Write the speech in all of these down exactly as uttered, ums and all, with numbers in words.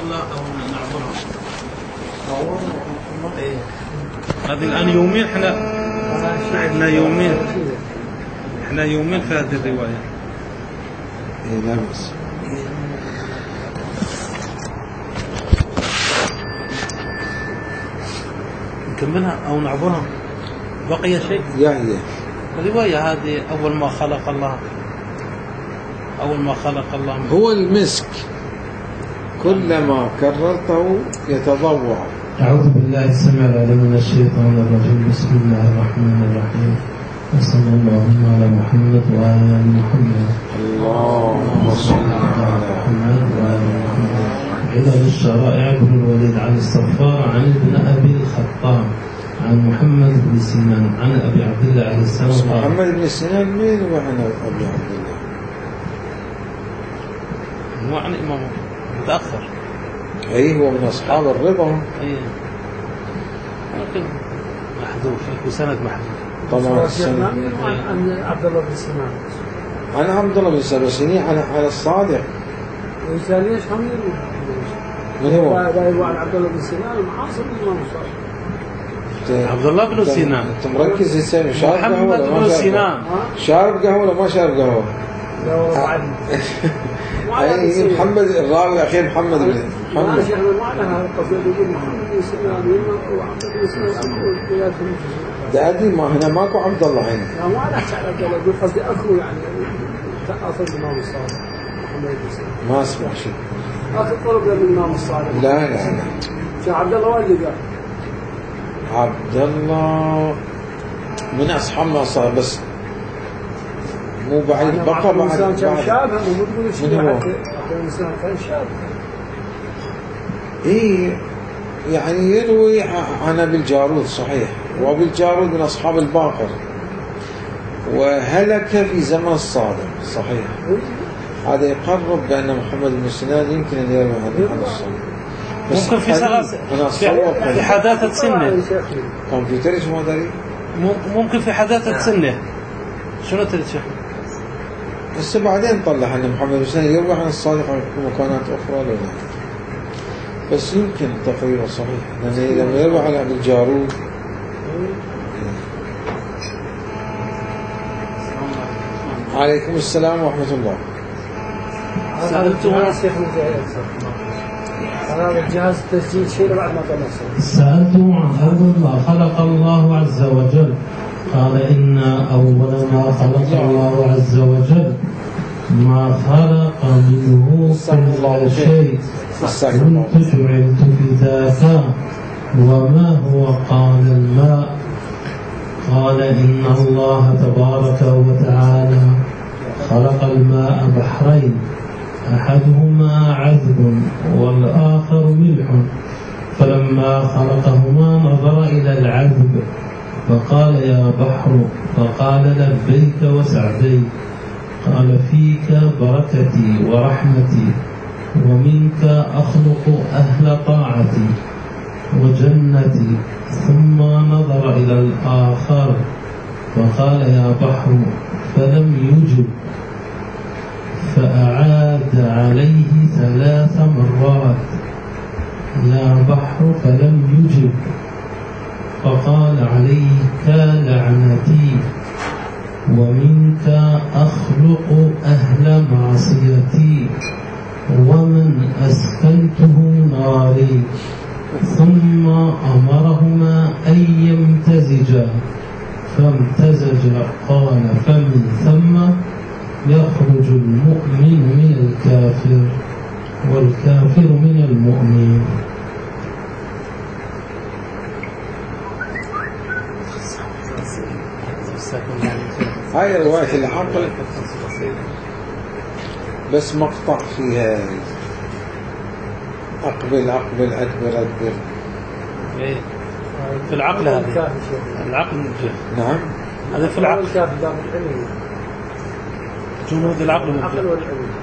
ولا أو نعبرها؟ إيه. هذه الآن يومين إحنا إحنا يومين إحنا يومين في هذه الرواية. إيه لا بس. نكملها أو نعبرها؟ بقي شيء؟ يعني الرواية هذه أول ما خلق الله أول ما خلق الله هو المسك كلما كررته يتضوع. أعوذ بالله السميع العليم من الشيطان الرجيم. بسم الله الرحمن الرحيم. وصلى الله على محمد وآل محمد. اللهم صل على محمد وآل محمد. علل الشرائع بن الوليد عن الصفار عن ابن أبي الخطاب عن محمد بن سنان عن أبي عبد الله عليه السلام. محمد بن سنان مين وعن أبي عبد الله؟ هو عن إمام متأخر. أي هو من أصحاب الرضا. أي لكن محذوف وسند محذوف. طبعا السند عن عبد الله بن سنان. عن عبد الله بن سنان عن على الصادق. وثاني ايش هم من هو؟ عن عبد الله بن سنان المعاصر الإمام الصادق. عبد الله بن سنان. أنت مركز لسان شارب قهوة محمد ولا ما بن شارب؟ سنان. شارب قهوة ولا ما شارب قهوة؟ لا بعد. أي محمد الراوي الأخير محمد بن محمد. ماشي احنا معنا هذا القصيدة يقول محمد بن سنان وعبد الله بن سنان. ده أدري ما هنا ماكو عبد الله هنا. لا ما أنا أحكي على عبد الله، أقول قصدي أخو يعني أخو الإمام الصادق محمد بن سنان. ما أسمع شيء. أخو قرب للإمام الصادق. لا لا لا. شو عبد الله واجد قال. عبد الله من أصحاب الصادق بس مو بعيد بقى بعد بعد. كان شاب هم مو تقول شيء من هو؟ الإنسان كان شاب. إيه يعني يروي عن أبي الجارود صحيح، وأبي الجارود من أصحاب الباقر وهلك في زمن الصادق صحيح. هذا يقرب بأن محمد بن سنان يمكن أن يروي عن الصادق. ممكن في سلاسل في حداثة سنة. كمبيوتر اسمه داري. ممكن في حداثة سنة. شنو تريد شيخ؟ بس بعدين طلع أن محمد بن سنان يروي عن الصادق عن مكانات أخرى ولا لا؟ بس يمكن تقريبا صحيح لأنه لما يروي على أبي الجارود. عليكم السلام ورحمة الله. سألته هذا الجهاز تسجيل شيء بعد ما طلع. سألته عن أول ما خلق الله عز وجل قال إن أول ما خلق الله عز وجل ما خلق منه كل شيء كنت جعلت فداك وما هو قال الماء قال إن الله تبارك وتعالى خلق الماء بحرين أحدهما عذب والآخر ملح فلما خلقهما نظر إلى العذب فقال يا بحر فقال لبيك وسعديك قال فيك بركتي ورحمتي ومنك أخلق أهل طاعتي وجنتي ثم نظر إلى الآخر فقال يا بحر فلم يجب فأعاد عليه ثلاث مرات يا بحر فلم يجب فقال عليك لعنتي ومنك أخلق أهل معصيتي ومن أسكنته ناري ثم أمرهما أن يمتزجا فامتزجا قال فمن ثم يخرج المؤمن من الكافر والكافر من المؤمن. هاي رواية العقل بس مقطع فيها أقبل أقبل أدبر أدبر. إيه في العقل هذا العقل مجهد. نعم هذا في العقل جنود العقل مجهد.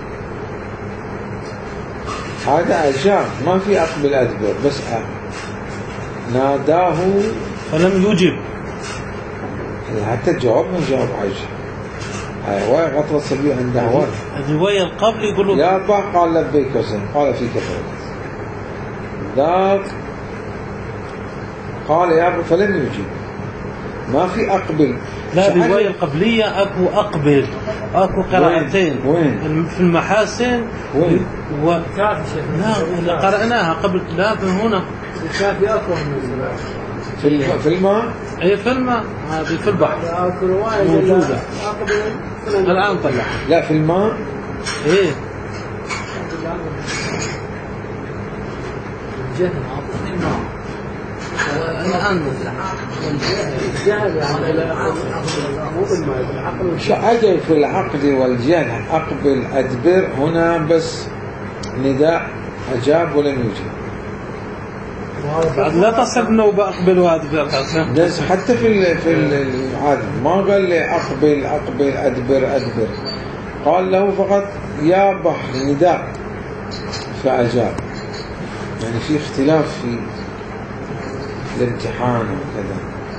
هذا أجاب ما في أقبل أدبر بس أه. ناداه فلم يجب حتى الجواب من جواب عجب. هاي رواية غطرة سبيع عندها وقت. الرواية القبل يقولوا يا أبا قال لبيك وسلم قال فيك فرق ذاك قال يا أبا فلم يجيب. ما في أقبل. لا الرواية القبلية أكو أقبل، أكو قراءتين. وين؟ في المحاسن. وين؟ و... لا قرأناها قبل. لا من هنا. الكافي أقوى من في في الماء. أي في الماء، هذه في البحر موجودة. الآن طلع. لا في الماء. إيه. الجهل عاطفني الماء. الآن الجهل يعني أجل في العقد والجهل أقبل أدبر هنا بس نداء أجاب ولم يجيب. بعد لا تصل نوبة أقبل وأدبر. بس حتى في في العادة ما قال لي أقبل أقبل أدبر أدبر، قال له فقط يا بحر نداء فأجاب. يعني في اختلاف في الامتحان وكذا.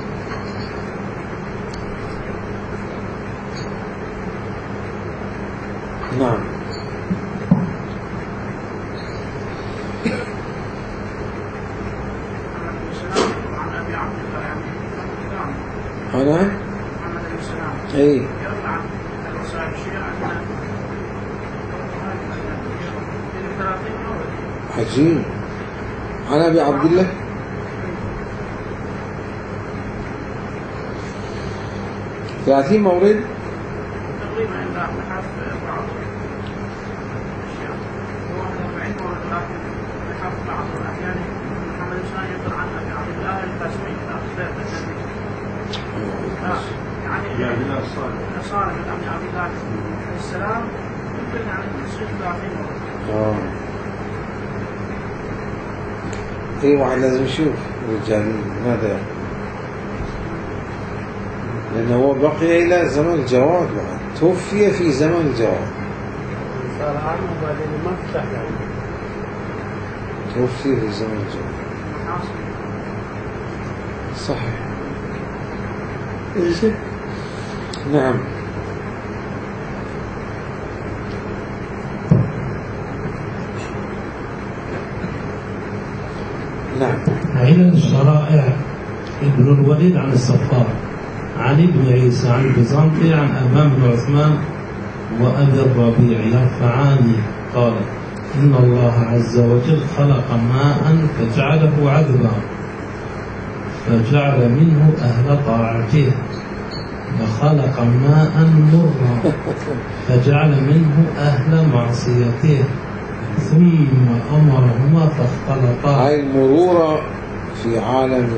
نعم. أنا أي عجيب. عن أبي عبد الله ثلاثين مورد تقريبا إلا أبحاث بعض الأشياء هو أربعين مورد، لكن أبحاث بعض الأحيان محمد الإنسان يقول عن أبي عبد الله القاسمي يعني صالح من أبي عبد الله عليه السلام يمكن يعني تصير ثلاثين مورد. آه ايه واحد لازم يشوف الرجال ماذا يعني. لأنه هو بقي إلى زمن الجواد بعد، توفي في زمن الجواد. صار عنه وبعدين ما فتح يعني. توفي في زمن الجواد. صحيح. إيش؟ نعم. نعم. علل الشرائع ابن الوليد عن الصفار عن ابن عيسى عن البيزنطي عن أبان بن عثمان وأبي الربيع يرفعان قال إن الله عز وجل خلق ماء فجعله عذبا فجعل منه أهل طاعته، وخلق ماء مرا فجعل منه أهل معصيته، ثم أمرهما فاختلطا. هاي المرورة في عالم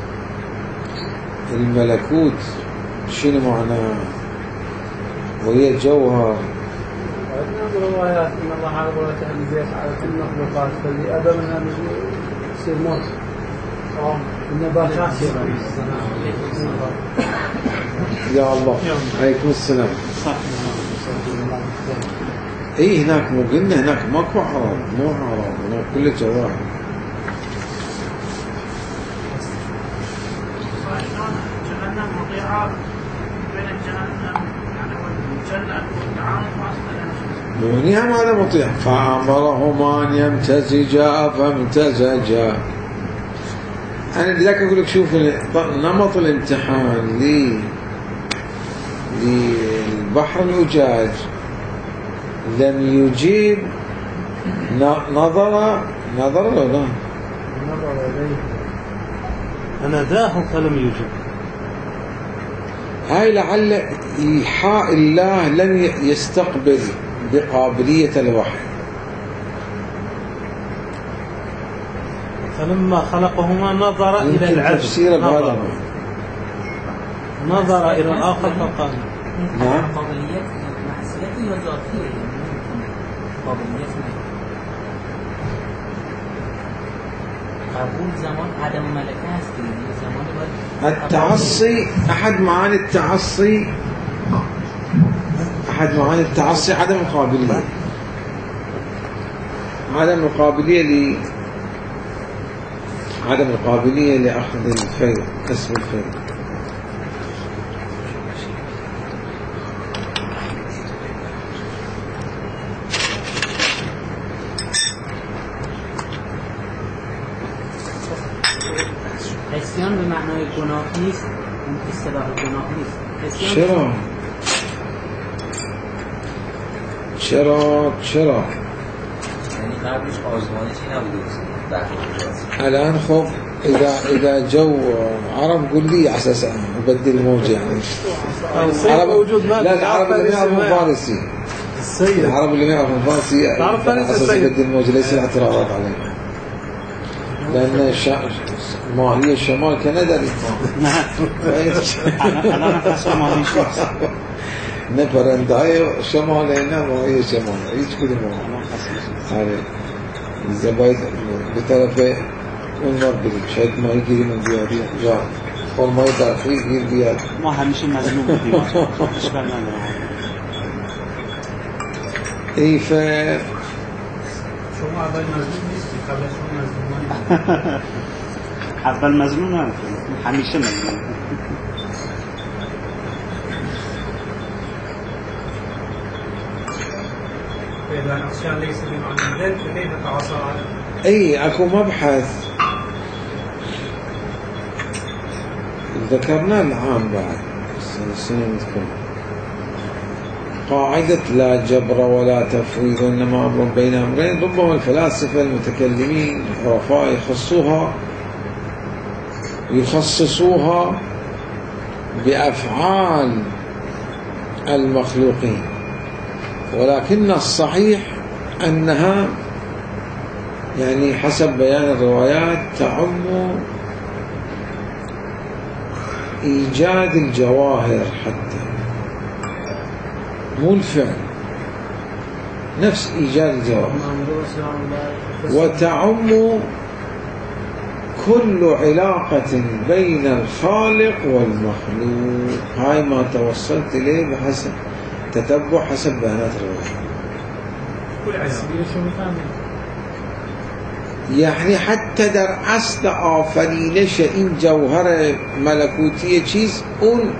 الملكوت شنو معناها؟ وهي جوهر. عندنا روايات ان الله عز وجل بيت على كل المخلوقات، فاللي ابى منها يصير موت. اه النباتات يا الله عليكم السلام. اي هناك مو قلنا هناك ماكو عرب، مو عرب هناك كله جواهر. جهنم مطيعات بين الجهنم يعني والجنة والتعامل دونها ماذا مطيع؟ فأمرهما أن يمتزجا فامتزجا. أنا لذلك أقول لك شوف نمط الامتحان لي للبحر الأجاج لم يجيب نظر نظر ولا لا؟ نظر إليه فناداه فلم يجب. هاي لعل إيحاء الله لم يستقبل بقابلية الوحي. فلما خلقهما نظر إلى العبد، تفسير بهذا نظر إلى الآخر فقال نعم. قابليات معصيته وذاتيه قابليات قبول زمان عدم ملكه است زمان التعصي أحد معاني التعصي أحد معاني التعصي عدم القابلية، عدم القابلية ل عدم القابلية لأخذ الفيء، كسب الفيء. عصيان بمعنای گناه نیست، اون اصطلاح گناه نیست. چرا؟ چرا؟ چرا؟ یعنی قبلش آزمایشی نبوده. الآن خب إذا إذا جو عرب قل لي أساس أبدل الموجة يعني. عرب موجود ما لا العرب اللي يعرفون فارسي. السيد العرب اللي يعرفون فارسي أساس أبدل الموجة ليس الاعتراضات عليه. لأن الشا... ما هي الشمال كندا نعم أنا نفس ما هي شخص نفرند هاي شمال هنا ما هي شمال هيك كده ما هاي الزبايد بطرفه اونور بریم شاید ما گیری من بیاری یا فرمای درخوی گیر بیاد ما همیشه مظلوم بودیم اشکال نداره ایف شما اول مظلوم نیستی قبل از شما مظلوم اول مظلوم نه همیشه مظلوم فإذا العصيان ليس بمعنى ذلك فكيف تعصى على اي اكو مبحث ذكرنا العام بعد السنين تكون قاعدة لا جبر ولا تفويض إنما أمر بين أمرين. ربما الفلاسفة المتكلمين العرفاء يخصوها يخصصوها بأفعال المخلوقين، ولكن الصحيح أنها يعني حسب بيان الروايات تعم إيجاد الجواهر حتى مو الفعل نفس إيجاد الجواهر، وتعم كل علاقة بين الخالق والمخلوق. هاي ما توصلت إليه بحسب تتبع حسب بيانات الروايات. يعني حتى در اصل آفرینش این جوهر ملکوتی چیز اون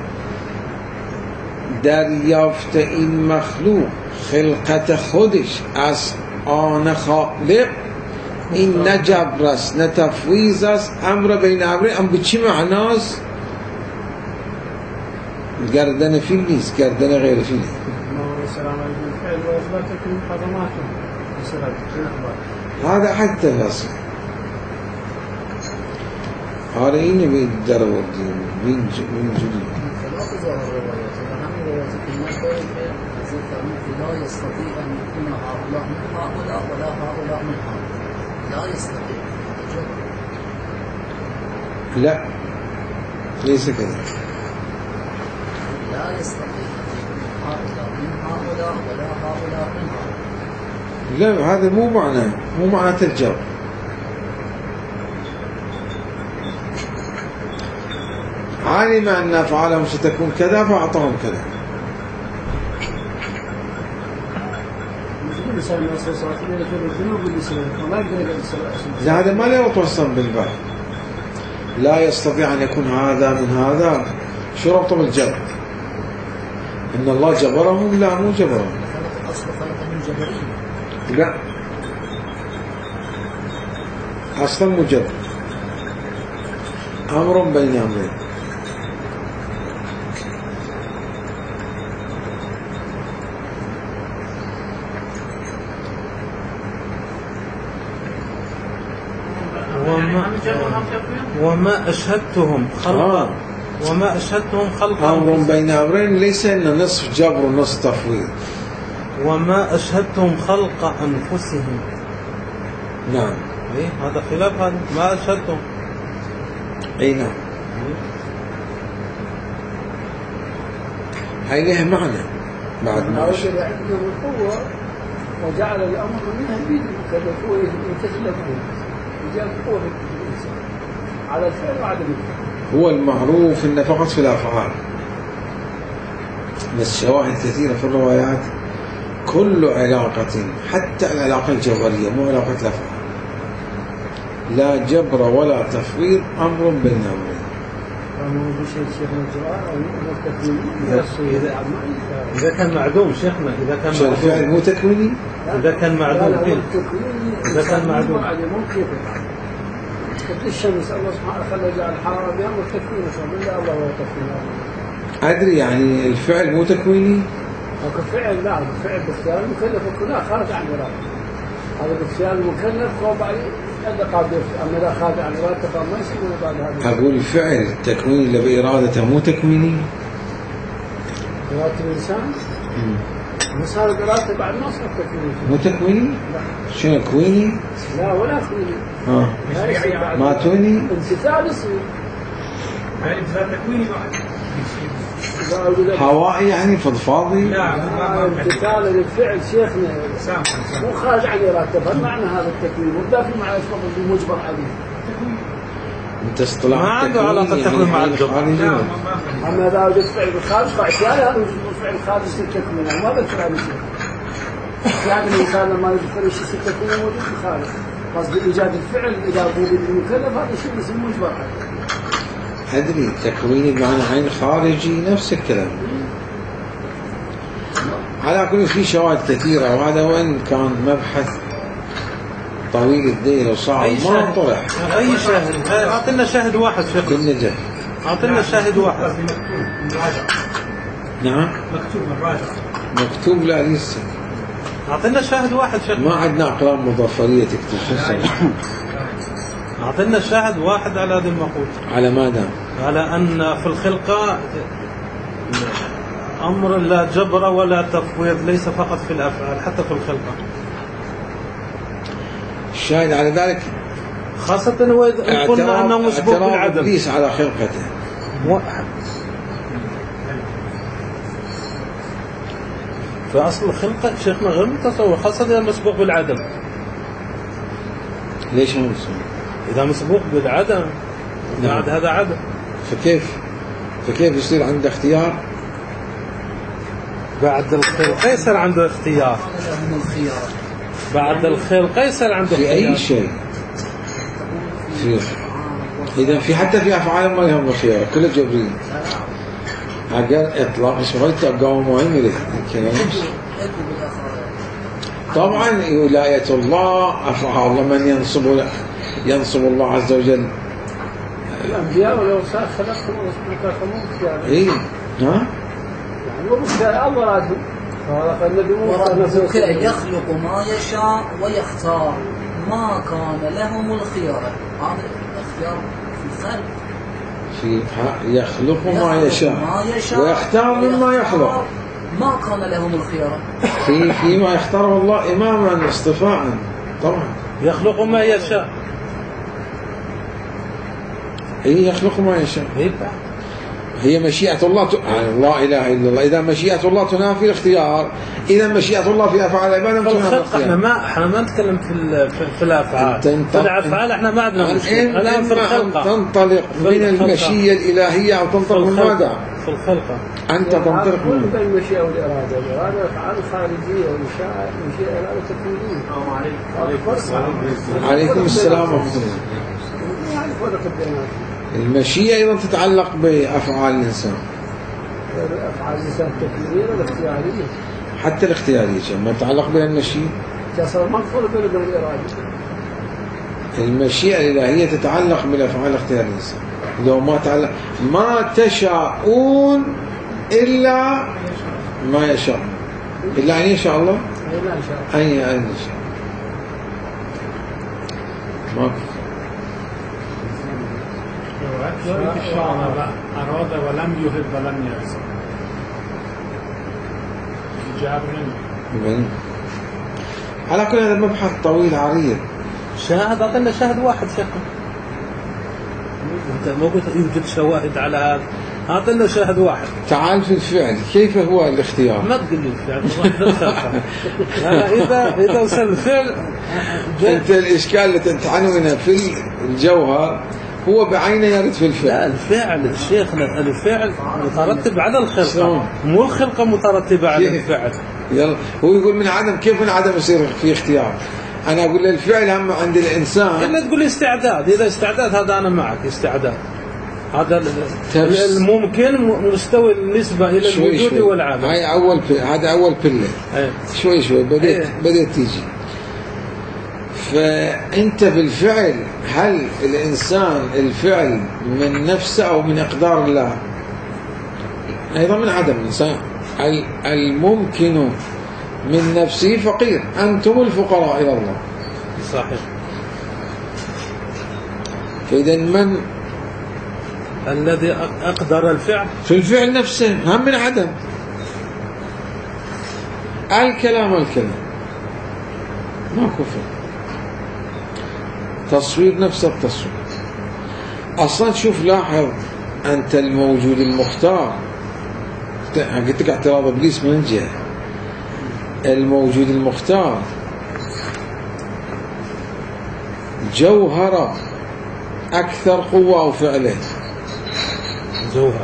دریافت این مخلوق خلقت خودش از آن خالق این نه جبر است نه تفویض است، امر بین امرین. ام به چی معناست؟ گردن فیل نیست، گردن غیر فیل. هذا حتى يصل هذا إني بيقدر ودي من من جديد. لا يستطيع أن يكون هؤلاء من هؤلاء ولا هؤلاء من هؤلاء. لا يستطيع. لا ليس كذا. لا يستطيع هؤلاء من هؤلاء ولا هؤلاء من هؤلاء. لا هذا مو معنى مو معنى الجبر. علم أن أفعالهم ستكون كذا فأعطاهم كذا. لا هذا ما له توصل بالبحث. لا يستطيع أن يكون هذا من هذا. شو ربطه بالجبر؟ إن الله جبرهم؟ لا مو جبرهم. لا أصلا مجرد أمر بين أمرين. وما, وما أشهدتهم خلقا آه. وما أشهدتهم خلقا أمر بين أمرين ليس إن نصف جبر ونصف تفويض. وما أشهدتهم خلق أنفسهم. نعم إيه هذا خلاف هذا ما أشهدتهم. أي نعم هاي لها معنى بعد ما أشهد عنده القوة وجعل الأمر منها بيده كذا هو يتسلم وجعل القوة على الفعل وعدم الفعل. هو المعروف إن فقط في الأفعال، بس شواهد كثيرة في الروايات كل علاقة حتى العلاقة الجوهرية مو علاقة الأفعال لا جبر ولا تفويض أمر بين أمرين. إذا كان معدوم شيخنا إذا كان معدوم الفعل مو تكويني. إذا كان معدوم إذا كان معدوم مثل الشمس الله سبحانه خلى جعل الحرارة بها والتكوين إلا الله هو تكوين. أدري يعني الفعل مو تكويني؟ هو فعل لا فعل باختيار المكلف وكلها خارج عن إرادة. هذا باختيار المكلف هو بعد هذا قادر أما لا خارج عن إرادته فما يصير بعد هذا. أقول الفعل التكويني اللي بإرادته مو تكويني؟ إرادة الإنسان؟ بس هذا إرادته بعد ما صار تكويني. مو تكويني؟ لا. شنو كويني؟ لا ولا كويني. ها. ما توني؟ امتثال يصير. يعني امتثال تكويني واحد. هوائي يعني فضفاضي؟ لا امتثال للفعل شيخنا مو خارج عن إرادته فمعنى هذا التكوين وبدأ في معنى يشبه بالمجبر عليه. انت اصطلاح ما عنده علاقة تكوين مع الجبر. أما إذا وجد فعل بالخارج فاعتيان هذا الفعل الخارج يصير تكوين ما بكر على شيء. يعني الإنسان لما يوجد فعل شيء يصير تكوين موجود في الخارج. قصد إيجاد الفعل إذا وجد المكلف هذا شيء يصير مجبر عليه. أدري تكويني بمعنى عين خارجي نفس الكلام. على كل في شواهد كثيرة وهذا وين كان مبحث طويل الدين وصعب ما طرح. أي شاهد؟ أعطينا شاهد واحد شيخ. بالنجاح. أعطينا شاهد واحد. نعم. مكتوب من راجع. مكتوب لا لسه. أعطينا شاهد واحد شيخ. ما عندنا أقلام مضافرية تكتب. أعطينا شاهد واحد على هذه المقولة. على ماذا؟ على أن في الخلقة أمر لا جبر ولا تفويض ليس فقط في الأفعال حتى في الخلقة. الشاهد على ذلك خاصة وإذا قلنا أنه مسبوق بالعدم. إبليس على خلقته. في أصل الخلقة شيخنا غير متصور خاصة إذا مسبوق بالعدم. ليش مو مسبوق؟ إذا مسبوق بالعدم بعد هذا عدم. فكيف فكيف يصير عنده اختيار؟ بعد الخلق يصير عنده اختيار. بعد الخلق يصير عنده في اختيار. أي شيء. في إذا في حتى في أفعال ما لهم خيار كله جبري. أجر إطلاق اسمه تقاوم وعمله الكلام. طبعا ولاية الله أفعال الله من ينصب ينصب الله عز وجل. الأنبياء ولو صار خلقهم الله سبحانه وتعالى. إيه ها؟ يعني وبالتالي الله رادهم. وربك يخلق ما يشاء ويختار ما كان لهم الخيار. هذا الاختيار في الخلق. في يخلق ما يشاء ويختار مما يخلق. ما كان لهم الخيار. في فيما يختاره الله إماما اصطفاء طبعا. يخلق ما يشاء. هي يخلق ما يشاء. هي مشيئة الله ت... لا إله إلا الله. إذا مشيئة الله تنافي الاختيار إذا مشيئة الله في أفعال العبادة تنافي الاختيار. احنا ما احنا ما نتكلم في في الأفعال. في الأفعال احنا ما عندنا مشكلة. الآن في الخلقة تنطلق من المشيئة الإلهية أو تنطلق من ماذا؟ في الخلقة. أنت تنطلق من بين المشيئة والإرادة. الإرادة أفعال خارجية والمشيئة المشيئة إرادة تكوينية. عليكم السلام ورحمة الله. يعني فرق البينات. المشيئة أيضا تتعلق بأفعال الإنسان. أفعال الإنسان التكوينية والاختيارية. حتى الاختيارية ما تتعلق بها المشيئة. تصل ما تفرق بين الإرادة. المشيئة الإلهية تتعلق بالأفعال الاختيارية الإنسان. لو ما تعلق ما تشاءون إلا ما يشاء. إلا أن يشاء الله. أي أن يشاء. ما ذلك الشرع أراد ولم يهب ولم يعصى. إجابة من على كل هذا مبحث طويل عريض. شاهد أعطينا شاهد واحد شيخ. أنت مو قلت يوجد شواهد على هذا. أعطينا شاهد واحد. تعال في الفعل كيف هو الاختيار؟ ما تقول لي الفعل. إذا إذا وصل الفعل. أنت الإشكال اللي تنتعنه منها في الجوهر هو بعينه يرد في الفعل. لا الفعل شيخنا الفعل مترتب على الخلقة مو الخلقة مترتبة على الفعل. يلا هو يقول من عدم كيف من عدم يصير في اختيار. أنا أقول الفعل هم عند الإنسان. إلا تقول استعداد. إذا استعداد هذا أنا معك استعداد. هذا الممكن مستوى النسبة إلى الوجود والعدم. هاي أول هذا أول بلة. شوي شوي بديت بديت تيجي. فأنت بالفعل هل الإنسان الفعل من نفسه أو من إقدار الله؟ أيضا من عدم الإنسان. الممكن من نفسه فقير، أنتم الفقراء إلى الله. صحيح. فإذا من الذي أقدر الفعل في الفعل نفسه هم من عدم. الكلام الكلام ما كفر، تصوير نفس التصوير. أصلا شوف لاحظ أنت الموجود المختار، قلت لك اعتراض إبليس من جهة الموجود المختار جوهر أكثر قوة أو فعله جوهر،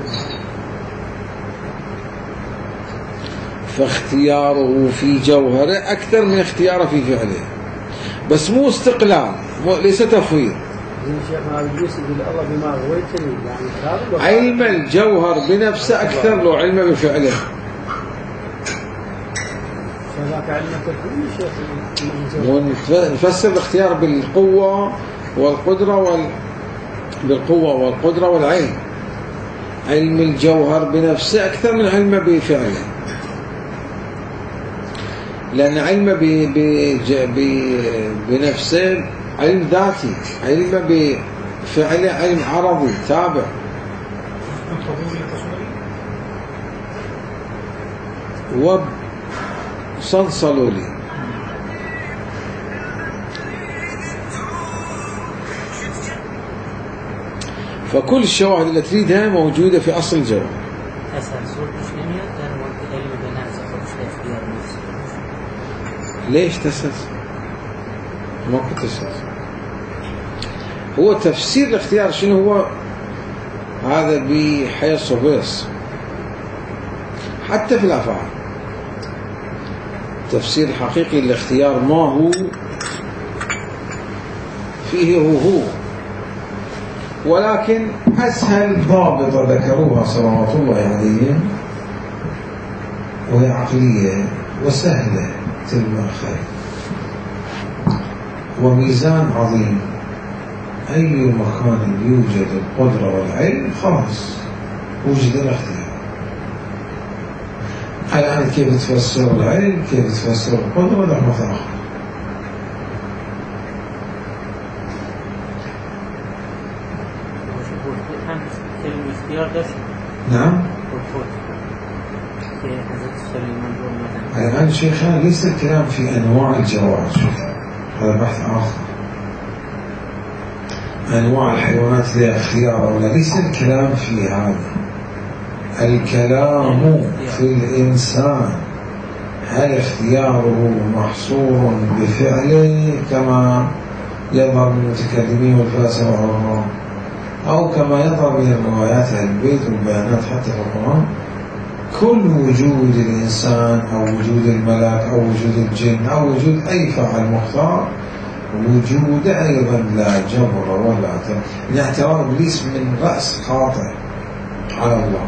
فاختياره في جوهره أكثر من اختياره في فعله، بس مو استقلال، مو ليس تفويض. علم الجوهر بنفسه أكثر لو علم بفعله. نفسر الاختيار بالقوة والقدرة وال... بالقوة والقدرة والعلم. علم الجوهر بنفسه أكثر من علم بفعله، لأن علم ب... ب... ب... بنفسه علم ذاتي، علم بفعله علم عرضي تابع. وصنصلوا لي فكل الشواهد اللي تريدها موجودة في أصل الجواب. ليش تسأل؟ ما كنت تسأل. هو تفسير الاختيار شنو هو؟ هذا بحيث بس حتى في الأفعال تفسير حقيقي الاختيار ما هو فيه هو هو، ولكن أسهل ضابطة ذكروها صلوات الله عليهم وهي عقلية وسهلة تلمع خير وميزان عظيم. أي مكان يوجد القدرة والعلم خلاص وجد الاختيار. الآن كيف تفسر العلم، كيف تفسر القدرة، ده مثلا نعم. الآن شيخان ليس الكلام في أنواع الجوارح، هذا بحث آخر. أنواع الحيوانات لها اختيار أو لا، ليس الكلام في هذا. الكلام في الإنسان هل اختياره محصور بفعله كما يظهر من المتكلمين والفلاسفة والعلماء، أو كما يظهر من الروايات أهل البيت والبيانات حتى في القرآن؟ كل وجود الإنسان أو وجود الملك أو وجود الجن أو وجود أي فاعل مختار وجود أيضا لا جبر ولا اعتراض. الاعتراض إبليس من رأس خاطئ على الله.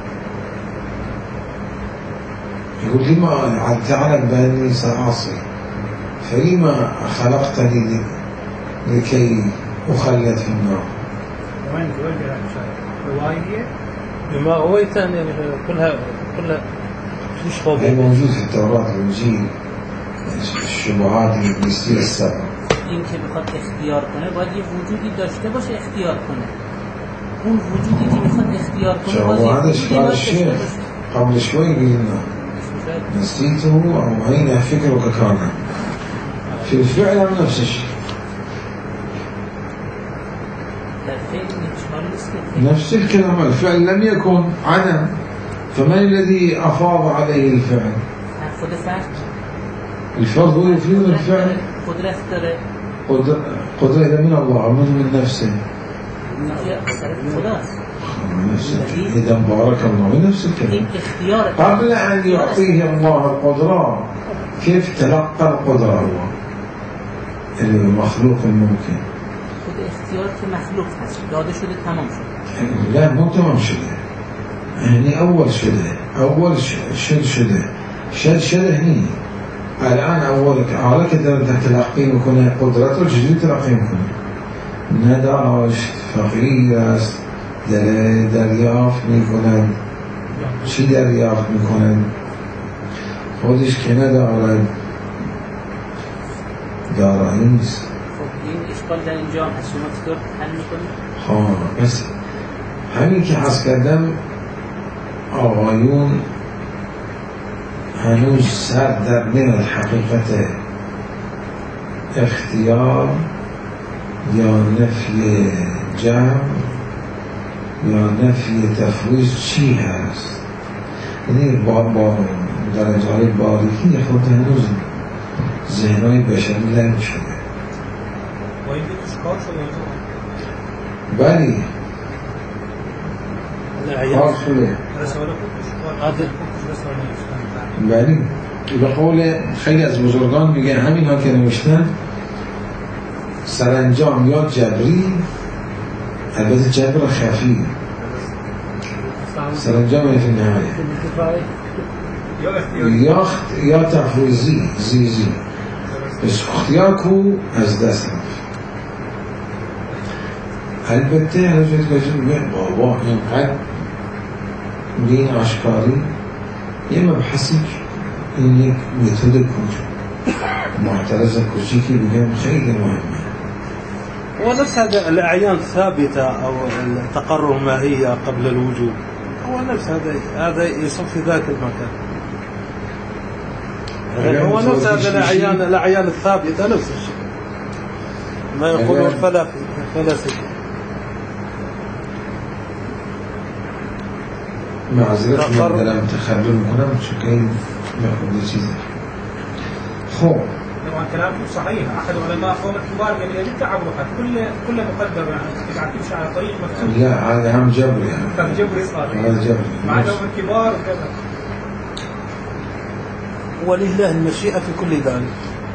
يقول لما تعلم بأني سأعصي فلما خلقتني لكي أخلد في النار. وين توجه رواية بما أويتن يعني كلها كلها تشخص. هي موجود في التوراة والإنجيل الشبهات الإبليسية السبع. این که بخواد اختیار کنه باید یه وجودی داشته باشه اختیار کنه. اون وجودی که میخواد اختیار کنه باید یه وجودی داشته باشه. قبل شوي قلنا نسيته أو أين فكرك كان في الفعل نفس الشيء. نفس الكلام. الفعل لم يكن عدم، فمن الذي أفاض عليه الفعل؟ الفرد هو يفيد الفعل. قدرة قدرة من الله من من نفسه. إذا بارك الله من نفس الكلام. قبل أن يعطيه الله القدرة كيف تلقى القدرة الله المخلوق الممكن؟ اختیار که مخلوق هست داده شده تمام شده. لا مو تمام شده، يعني أول شده أول شد شده شد شده هني الان اول حالا که داره تلقی میکنه قدرت رو چجوری تلقی میکنه؟ نداشت، فقیر است، داره دریافت میکنه. چی دریافت میکنه؟ خودش که ندارد، دارایی نیست. خب این اشکال در اینجا هم از شما چطور حل میکنید؟ ها بس همین که حس کردم آقایون هنوز سر در نمید حقیقت اختیار یا نفی جمع یا نفی تفویض چی هست. یعنی با, با درجه های باریکی خود هنوز ذهنهای بشری لنگ شده. با این دیگه کار شده بلی کار شده بلی به قول خیلی از بزرگان میگن همین ها که نوشتن سرانجام یا جبری، البته جبر خفی، سرانجام یا یا یا تفویضی زیزی بس اختیار کو از دست رفت. البته حضرت گاجه میگه بابا اینقدر بین آشکاری یه مبحثی این یک متد کوچک معترض کوچیکی بگم خیلی مهمه. ونفس هذا الأعيان ثابتة أو التقرر ماهية قبل الوجود، هو نفس هذا هذا يصب في ذاك المكان. هو نفس هذا الأعيان الأعيان الثابتة نفس الشيء ما يقولون فلاسفة. معذرت من دارم تخلل میکنم چون این میخواد چیزی. خب طبعا كلامكم صحيح. احد علماء قوم الكبار قال لي تعبرك كل كل مقدر يعني تبعت تمشي على طريق مكتوب. لا هذا هم جبري يعني. كان جبري صار. هذا جبري. مع انهم الكبار وكذا. ولله المشيئة في كل ذلك.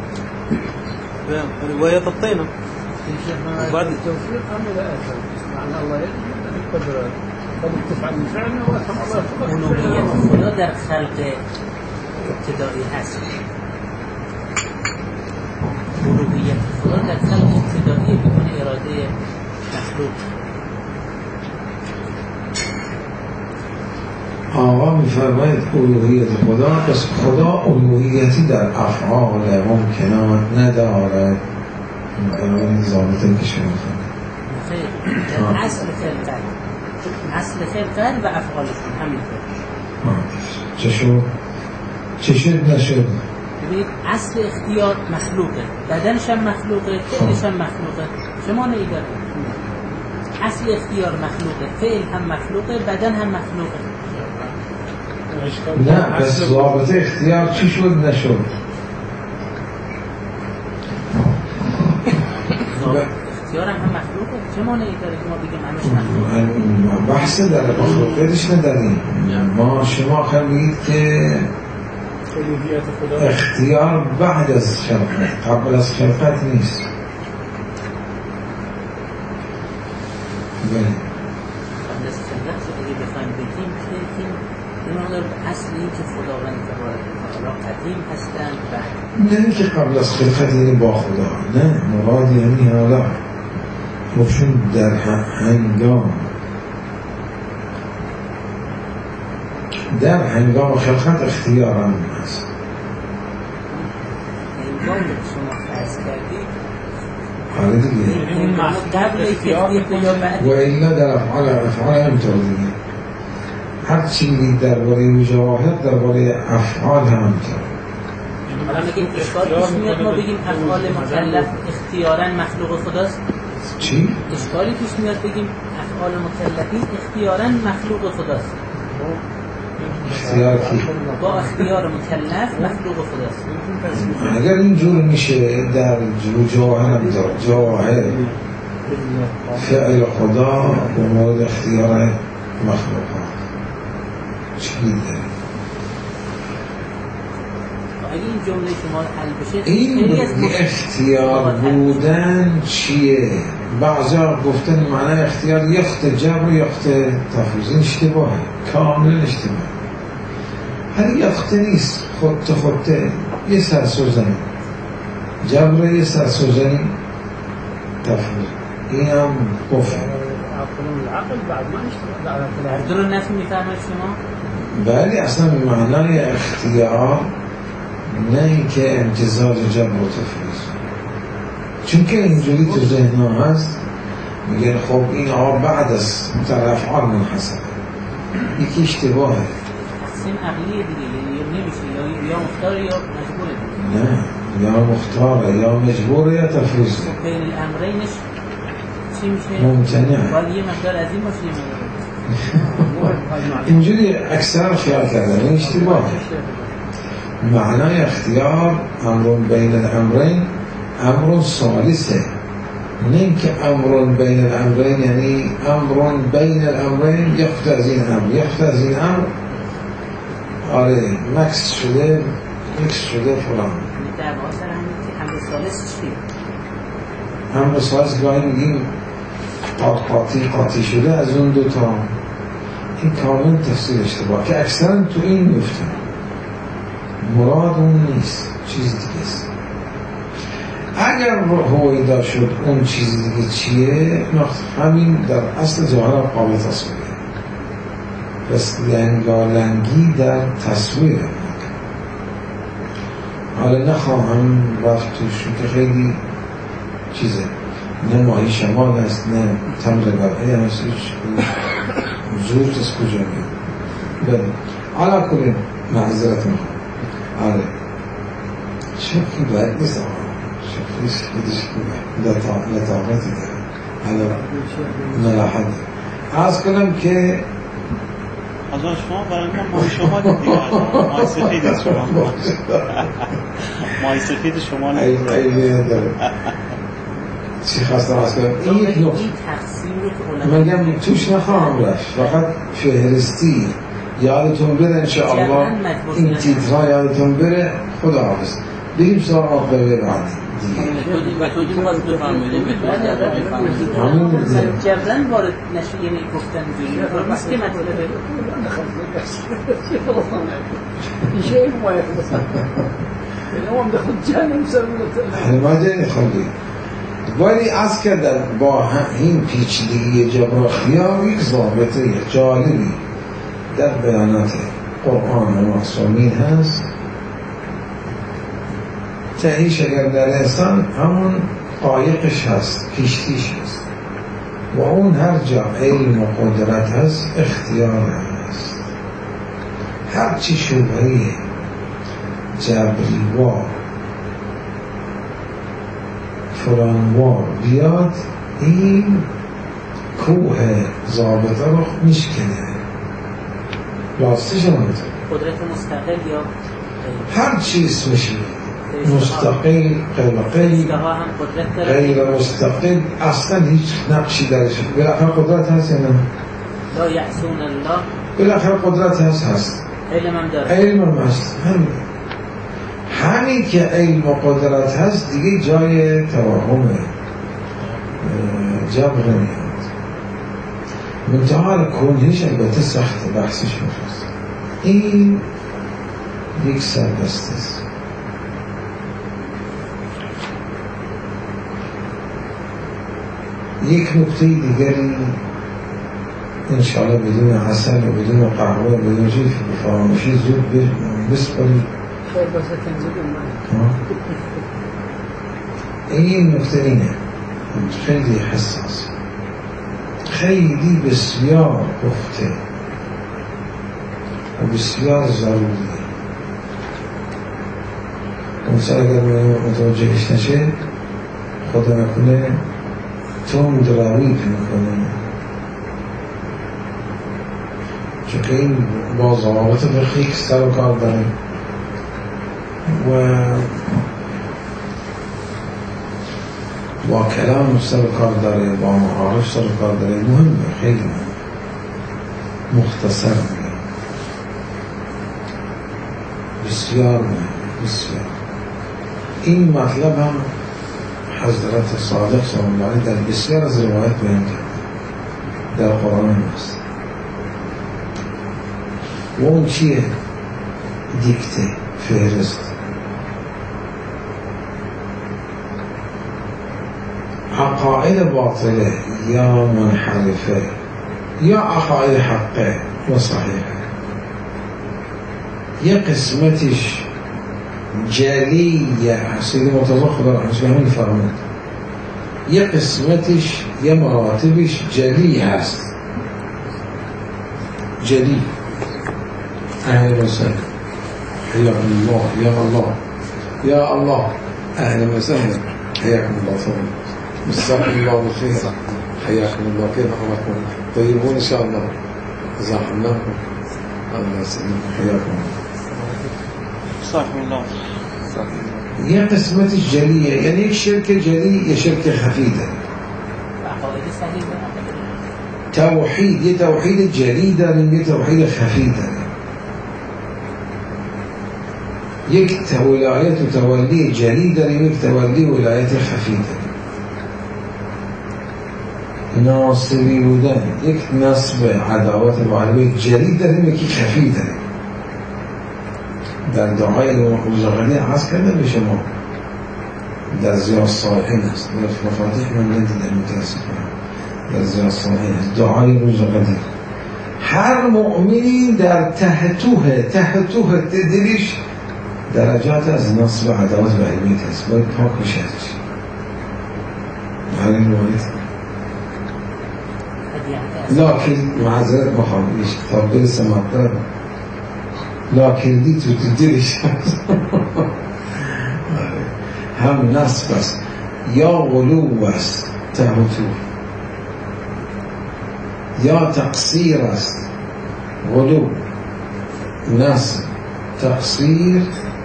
وهي تطينا. وبعد التوفيق أمر لا أثر. معنى الله يقدر قد تفعل فعلا وأفهم الله فقط. أولوية خدا در خلق ابتدایی هست. أولوية خدا در خلق ابتدایی بدون اراده مخلوق. آقا میفرماید الوهیت خدا، پس خدا الوهیتی در افعال ممکنات ندارد. این ضابطه که شما خیلی اصل خلقت اصل خلقت و افعالشون همین چه شد؟ چه شد نشد؟ ببینید اصل اختیار مخلوقه، بدنش هم مخلوقه، فعلش هم مخلوقه. شما نیداره اصل اختیار مخلوقه، فعل هم مخلوقه، بدن هم مخلوقه. نه پس ضابطه اختیار چی شد نشد؟ اختیار هم مخلوقه. چه مانعی داره که ما بگیم همش مخلوقه؟ بحث داره مخلوقیتش نداریم. ما شما خواهید که اختیار بعد از خلقت، قبل از خلقت نیست. بله قبل از خلقت اگه بخوایم بگیم که این مقدار اصل این که خداوند تبارک و تعالی قدیم هستند بعد نه که قبل از خلقت یعنی با خدا، نه مراد یعنی حالا خودشون در هنگام در هنگام خلقت اختیار هم هست. هنگام شما فرض کردید حالا دیگه قبل اختیار یا بعد و ایلا در افعال افعال همینطور دیگه هر چیزی درباره جواهر درباره افعال همینطور. حالا میگیم اشکال پیش میاد ما بگیم افعال مکلف اختیاراً مخلوق خداست. چی؟ اشکالی پیش میاد بگیم افعال مکلفین اختیاراً مخلوق خداست. اختیار کی؟ با اختیار مکلف مخلوق خداست. اگر اینجور میشه در جواهر هم دار جواهر فعل خدا و مورد اختیار مخلوقات چی میده؟ اگه این جمله شما حل بشه این اختیار بودن چیه؟ بعضا گفتن معنی اختیار یخت جبر و یخت تفویض. این اشتباهه، کاملا اشتباه. هر یخت نیست، خودت خودت یه سرسوزنی جبر، یه سرسوزنی تفویض. این هم کفر. هر دو رو نفی میفرمایید شما؟ بله، اصلا به معنای اختیار، نه اینکه امتزاج جبر و تفویض. چون که اینجوری تو ذهن ها هست، میگن خب این آقا بعد از مترفعال منحصر، یکی اشتباهه. تقسیم عقلیه دیگه، یا نمیشه، یا مختاره یا مجبوره. نه، یا مختاره یا مجبوره یا تفویض. خب بین الامرینش چی میشه؟ ممتنعه. باید یه مقدار از این باشه. اینجوری اکثر خیال کردن، این اشتباهه. معنای اختیار امرون بین الامرین، امرون ثالثه، نه اینکه امرون بین الامرین یعنی امرون بین الامرین یخت از این امر یخت از این امر، آره مکس شده مکس شده فلان. در واقع سر امر ثالث چیه؟ امر ثالث گاهی میگیم قاطی قاطی شده از اون دوتا، این کامل تفسیر اشتباه که اکثرا تو این میفتن، مراد اون نیست، چیز دیگه است. اگر هویدا شد اون چیز دیگه چیه، همین در اصل جهان قابل تصویره، پس لنگالنگی در تصویره. حالا نخواهم رفت توشون که خیلی چیزه، نه ماهی شمال هست، نه تمر برقی هم هست، زور از کجا میاد. بله حالا کنیم معذرت میخوام. آره شبکی باید نیست آقا، شبکیش خودش لطافتی داره. حالا ملاحظه عرض کنم که از آن شما برای ما ماهی شما دیگه، ماهی سفید شما ماهی سفید شما نیست. ایلی نداره. چی خواستم از کنم این یک نقطه مگم توش نخواهم رفت، فقط فهرستی یادتون بره انشاءالله، این تیترها یادتون بره. خدا حافظ. بریم سراغ آقای بعد و توجیه باز بفرمایید همین جبران وارد نشه، یعنی گفتن جوری نیست که مطلبه این شیء ما يخلص اليوم دخل جهنم سر ما جای خواهدی. ولی از کردن با این پیچیدگی جغرافیا یک ضابطه جالبی در بیانات قرآن و معصومین هست. تهیش اگر در انسان همون قایقش هست، کشتیش هست، و اون هر جا علم و قدرت هست اختیار هست. هرچی شبهه جبریوار فلانوار بیاد، این کوه ضابطه رو میشکنه. راستش هم قدرت مستقل یا هر چیز میشه، مستقل، قلقل، غیر مستقل، اصلا هیچ نقشی درش. بالاخره قدرت هست یا نه؟ لا یعصون الله. بالاخره قدرت هست هست علم هم داره. علم هم هست. همین همین که علم و قدرت هست دیگه جای توهم جبر نمیاد. منتها کنهش البته سخت بحثش میخواست. این یک سربسته است. یک نکته دیگری انشاءالله بدون عسل و بدون قهوه و بدون چیز فراموشی زود بسپارید. این نکته اینه، خیلی حساس، خیلی بسیار گفته و بسیار ضروریه. اونسا اگر متوجهش نشه خدا نکنه تند روید میکنه، چون که این با ضوابط فقهی سر و کار داره و با کلام سر و کار داره، با معارف سر و کار داره. مهمه، خیلی مهمه. مختصر میگم، بسیار مهمه، بسیار. این مطلب هم حضرت صادق صلی الله علیه در بسیار از روایت بیان کرده در قرآن هست. و اون چیه؟ دیکته، فهرست. عقائد باطلة يا منحرفة يا عقائد حقة وصحيحة، يا قسمتش جالية سيدي متضخضر عن شبهون فرمت، يا قسمتش يا مراتبش جالي هست جليل. أهلا وسهلا، حياكم الله يا الله يا الله، أهلا وسهلا، حياكم الله طبعا، مساكم الله بالخير، حياكم الله، كيف أخباركم؟ طيبون إن شاء الله، جزاكم الله يسلمكم، حياكم مساكم الله. هي قسمة الجلية، يعني هيك شركة جلية شركة خفيفة، توحيد هي توحيد الجليدة من توحيد خفيفة، يك ولاية تولي جليدة يك تولي ولاية خفيفة، ناصبي ودان يك نصب عداوة وعدوية جليدة يك خفيفة. در دعای مزاغلی عرض کردن به شما در زیاد صالحین هست، در مفاتیح من ندیدن متاسفانه، در زیاد صالحین هست دعای مزاغلی. هر مؤمنی در تحتوه تحتوه دلش درجات از نصب عداوت و عیبیت هست، باید پاک بشه ازش. همین موارد لكن معذرت بخوام ایش کتاب برسه مطلب، لكن دي تدريش هم نصب است یا غلو است تهتو، یا تقصیر است غلو نصب تقصیر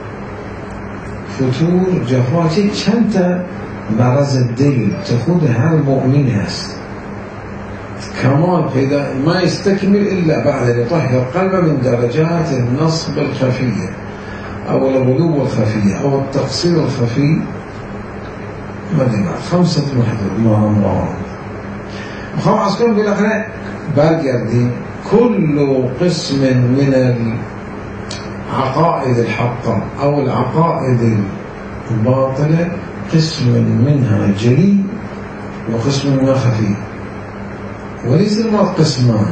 فتور جفاتی چند تا مرض دل تخود هر مؤمن هست، كمال پیدا ما يستكمل إلا بعد أن يطهر قلبه من درجات النصب الخفية أو الغلو الخفية أو التقصير الخفي. مدينة خمسة محدود ما أمرهم وخمس كم بالأخير باقي كل قسم من العقائد الحقة أو العقائد الباطلة قسم منها جلي وقسم منها خفي، وليس المرض قسمان،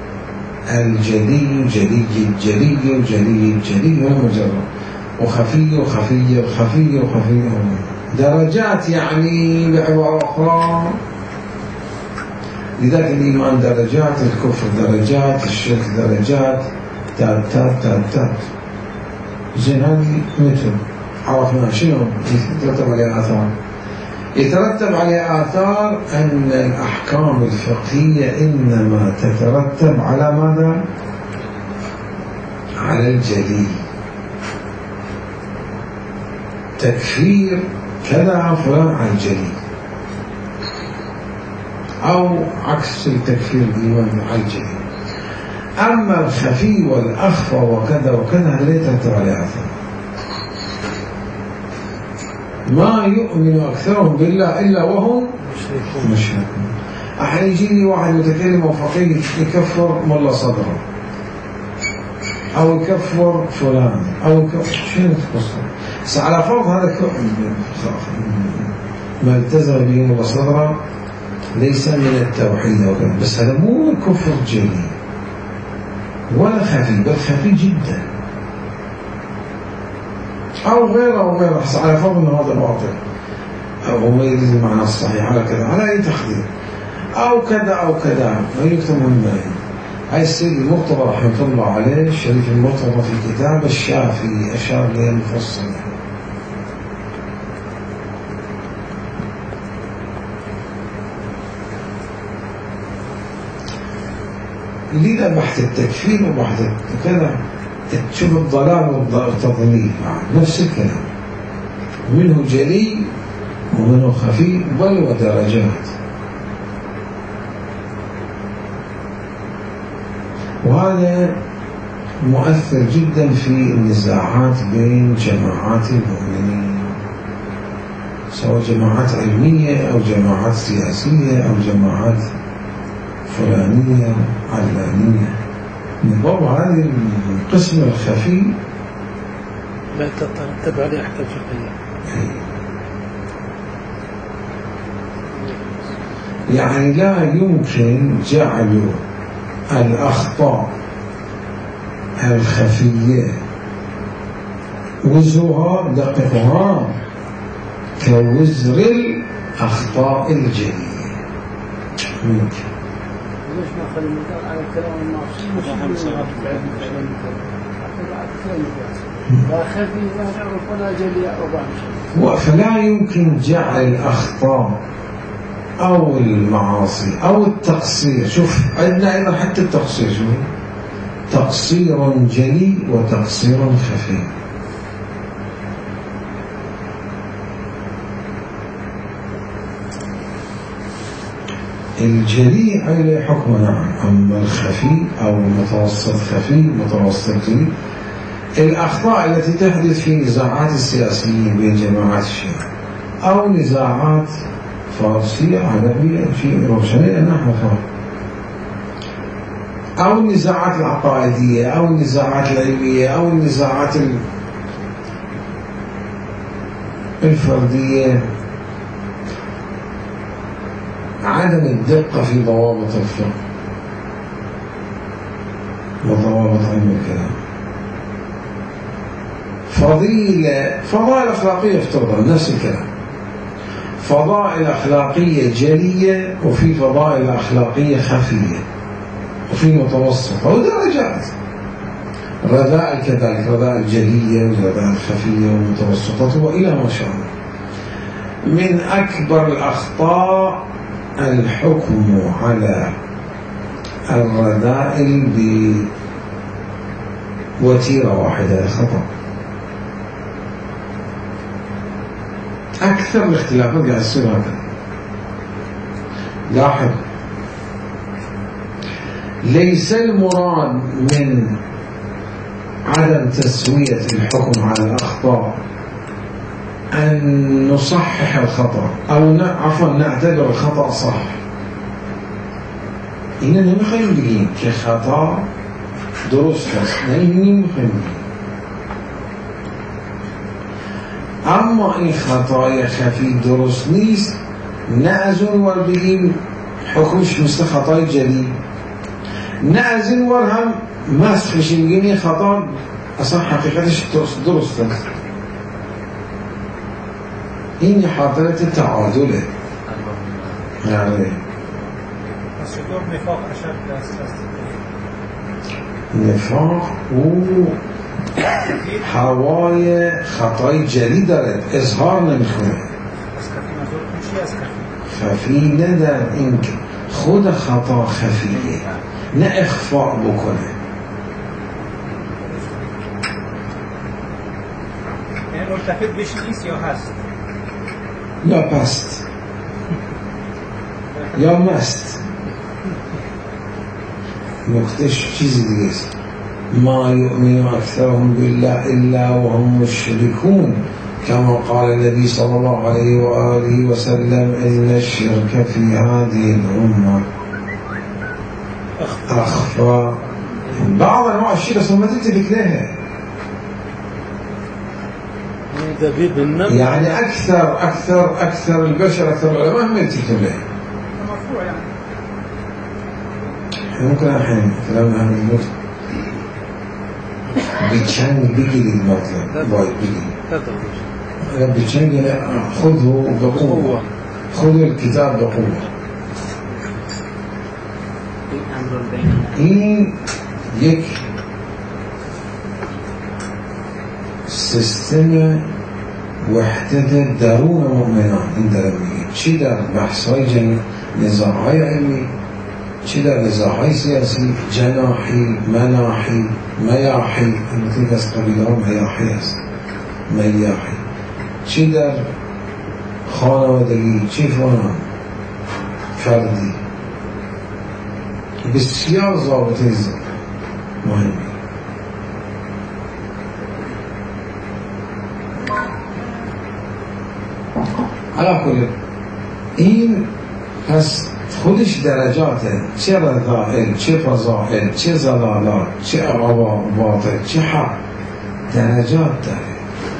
الجلي جلي جلي جلي جلي ومجرد، وخفي وخفي وخفي وخفي درجات، يعني بعبارة أخرى لذلك الإيمان درجات، الكفر درجات، الشرك درجات، تات تات تات تات. زين هذه مثل عرفنا شنو يترتب عليها آثار، يترتب عليه آثار أن الأحكام الفقهية إنما تترتب على ماذا؟ على الجلي، تكفير كذا فلان على الجلي، أو عكس التكفير الإيمان على الجلي. أما الخفي والأخفى وكذا وكذا لا يترتب عليه آثار. ما يؤمن أكثرهم بالله إلا وهم مشركون. أحيانا يجيني واحد متكلم وفقيه يكفر ملا صدره أو يكفر فلان أو يكفر شنو تقصر، بس على فرض هذا ما التزم به ملا صدره ليس من التوحيد وكذا، بس هذا مو كفر جلي ولا خفي، بل خفي جدا أو غيره أو غيره، على فرض أن هذا باطل أو ما يريد المعنى الصحيح على كذا على أي تخدير أو كذا أو كذا ما يكتب من ماهي. هاي السيد المرتضى رحمه الله عليه الشريف المرتضى في كتاب الشافي أشار لي مفصل، لذا بحث التكفير وبحث كذا تشوف الضلال والتضليل نفس الكلام، منه جلي ومنه خفي بل ودرجات. وهذا مؤثر جدا في النزاعات بين جماعات المؤمنين، سواء جماعات علمية أو جماعات سياسية أو جماعات فلانية علانية. نظام هذه القسم الخفي لا تترتب عليه أحكام فقهية. يعني لا يمكن جعل الأخطاء الخفية وزرها دقيقها كوزر الأخطاء الجلية. ممكن. ليش ما خلي المثال على الكلام الناقص؟ لا خفي لا نعرف ولا جلي أو فلا يمكن جعل الأخطاء أو المعاصي أو التقصير. شوف عندنا أيضا حتى التقصير، شوف تقصير جلي وتقصير خفي. الجلي عليه حكم نعم، أما الخفي أو المتوسط خفي متوسطي الأخطاء التي تحدث في نزاعات السياسيين بين جماعات الشيعة أو نزاعات فارسية عربية في روشنية نحو أو النزاعات العقائدية أو النزاعات العلمية أو النزاعات الفردية، عدم الدقة في ضوابط الفقه وضوابط علم الكلام، فضيلة فضائل أخلاقية افترضها نفس الكلام، فضائل أخلاقية جلية وفي فضائل أخلاقية خفية وفي متوسطة ودرجات، رذائل كذلك، رذائل جلية ورذائل خفية ومتوسطة وإلى ما شاء الله. من أكبر الأخطاء الحكم على الرذائل بوتيرة واحدة، خطأ. أكثر الاختلافات قاعد تصير هذا. لاحظ، ليس المراد من عدم تسوية الحكم على الأخطاء أن نصحح الخطأ أو عفوا نعتبر الخطأ صح، إننا مخيم بقين كخطأ دروس خاص نحن مخيم. أما إن خطايا خفي دروس نيست نأزن والبقين حكمش مثل خطايا جلي، نأزن ورهم مسخش بقين خطأ أصلا حقيقتش درست. إني حاطرة التعادل يعني الصدور نفاق أشد أساس نفاق وحوايا خطايا جلي دارد إظهار نمخونه خفي ندر إنك خود خطا خفية نا إخفاء بکنه. يعني مرتفض بش نیست یا هست؟ یا پست یا مست. نقطش چیزی دیگه است. ما يؤمن أكثرهم بالله إلا وهم مشركون كما قال النبي صلى الله عليه وآله وسلم إن الشرك في هذه الأمة أخفى. بعض أنواع الشرك ثم تلتفت لها، يعني أكثر أكثر أكثر البشر أكثر العلماء هم يلتفتون لها. ممكن الحين كلامنا عن الموت بيتشان بيجي للمطلب باي بيجي بيتشان خذه بقوة، خذوا الكتاب بقوة. این یک سیستم وحدت درون مؤمنان این داره میگه، چی در بحث‌های جن نزاع‌های علمی، چی در نزاع‌های سیاسی، جناحی، مناحی، میاحی، البته از قبیله ها میاحی است، میاحی، چی در خانوادگی، چی فلان فردی، بسیار ضابطه مهمی. علا کل این پس خودش درجاته، چه رذائل، چه فضائل، چه زلالات، چه عواقبات، چه حق، درجات داره.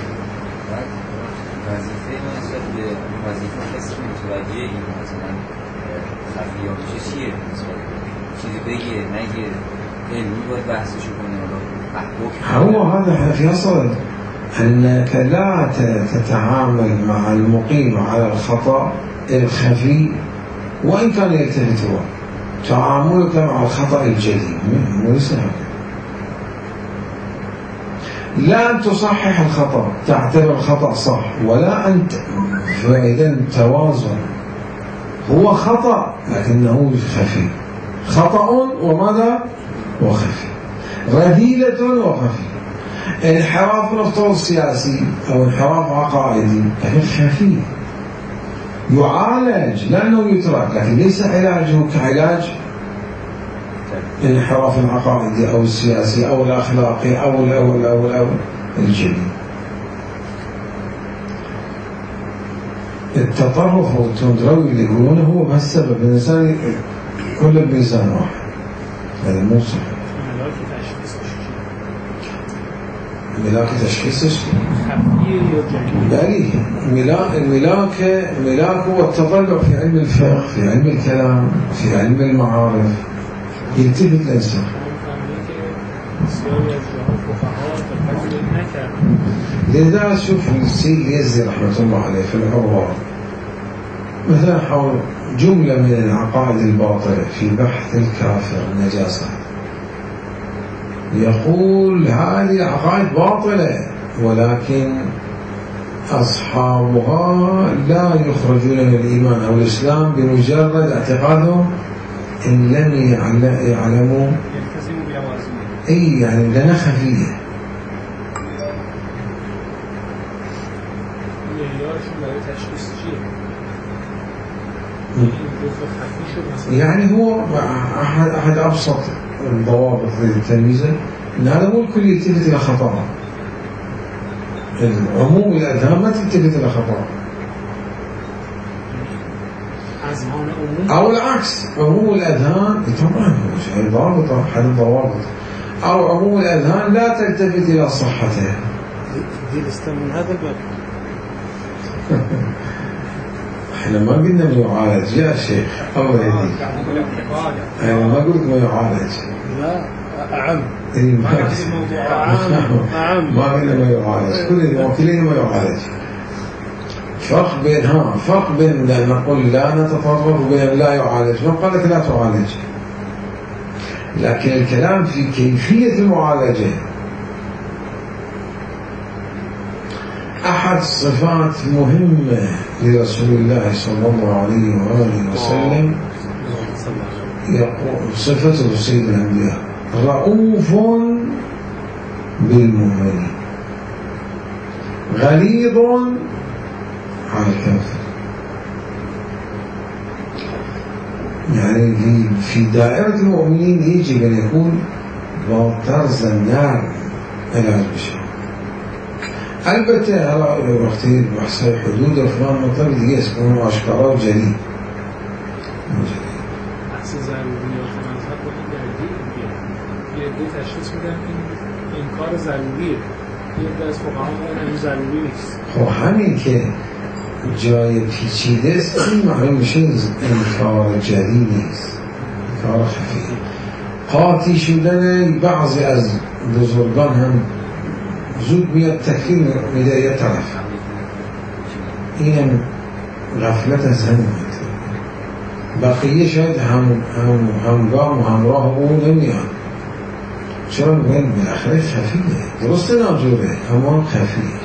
وظیفه ما نسبت به وظیفه کسی که متوجه این مثلا خفی یا میشه چیه؟ چیزی بگه نگه علمی باید بحثشو کنه. هو هذا في أصل أنك لا تتعامل مع المقيم على الخطأ الخفي وإن كان يلتفت هو، تعاملك مع الخطأ الجلي وليس هكذا. لا أن تصحح الخطأ تعتبر الخطأ صح، ولا أنت فإذا توازن، هو خطأ لكنه خفي، خطأ وماذا؟ وخفي، رذيلة وخفي، انحراف نفترض سياسي أو انحراف عقائدي يعني خفي يعالج لأنه يترك، لكن ليس علاجه كعلاج الانحراف العقائدي أو السياسي أو الأخلاقي أو الأول أو الأول الجلي. التطرف أو التندروي اللي يقولونه هو بس السبب، الإنسان كل بميزان واحد، هذا مو صحيح. ملاك تشخيص يعني ملاك الملاك ملاك هو التطلع في علم الفقه، في علم الكلام، في علم المعارف، يلتفت الإنسان. لذا شوف السيد يزي رحمة الله عليه في العروة مثلا حول جملة من العقائد الباطلة في بحث الكافر النجاسة، يقول هذه عقائد باطلة ولكن أصحابها لا يخرجون من الإيمان أو الإسلام بمجرد اعتقادهم إن لم يعلموا أي يعني لنا خفية. يعني هو أحد, أحد أبسط الضوابط للتلميذة أن هذا مو الكل يلتفت إلى خطأ، عموم الأذهان ما تلتفت إلى خطأ، أو العكس عموم الأذهان طبعا هو شيء ضابط أحد الضوابط، أو عموم الأذهان لا تلتفت إلى صحته. دي الاستم من هذا الباب. احنا ما قلنا ما يعالج يا شيخ الله يهديك، انا ما قلت ما يعالج، لا أعم اي ما أعم ما قلنا ما يعالج، كل الموكلين ما يعالج. فرق بين ها فرق بين نقول لا نتطرف وبين لا يعالج، ما قال لك لا تعالج، لكن الكلام في كيفية المعالجة. أحد الصفات مهمة لرسول الله صلى الله عليه وآله وسلم يقول صفته سيد الأنبياء رؤوف بالمؤمنين غليظ على الكافر. يعني في دائرة المؤمنين يجب أن يكون طرز النار علاج بشر. البته هلا وقتی بحث حدود افراد مطلب دیگه اسمه آشکارا و جلی. بحث ضروری و تناسب با این دردی یه عده تشخیص میدن این انکار ضروریه، یه عده از فقها میگن این ضروری نیست. خب همین که جای پیچیده است این معلوم میشه انکار جلی نیست، انکار خفی. قاطی شدن بعضی از بزرگان هم زود میاد تکفیر میده یه طرف، اینم غفلت از هم بقیه شاید هم هم همگام و همراه او نمیاد. چرا میگن بالاخره خفیه، درسته ناجوره اما خفیه.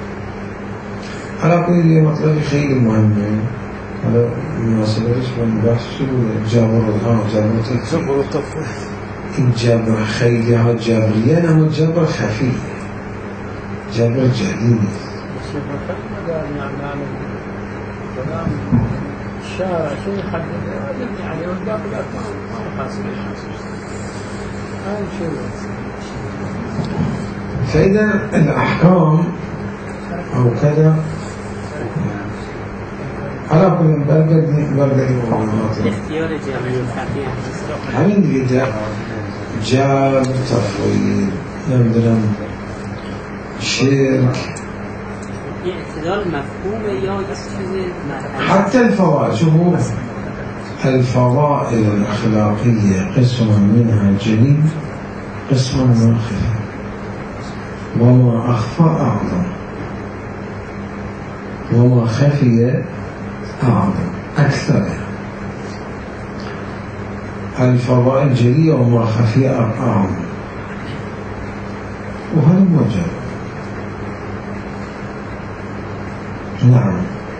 حالا کنید یه مطلب خیلی مهمه، حالا مناسبتش من بحث چی بوده؟ جبرات ها جبرات این جبر خیلی ها جبریه اما جبر خفیه، جبر جدی نیست. الشارع شيء يحدد يعني والباقي ما خاص هذا شيء. فإذا الأحكام أو كذا على كل بلد بلد اختيار جابر الفقيه همین دیگه جبر تفویض نمیدونم شرك اعتدال مفهومه یا یه چیز حتى الفوائد. شوفوا الفضائل الأخلاقية قسم منها جلي قسم منها خفي، وما أخفى أعظم وما خفي أعظم أكثر. الفضائل جلية وما خفي أعظم، وهذا موجه. نعم.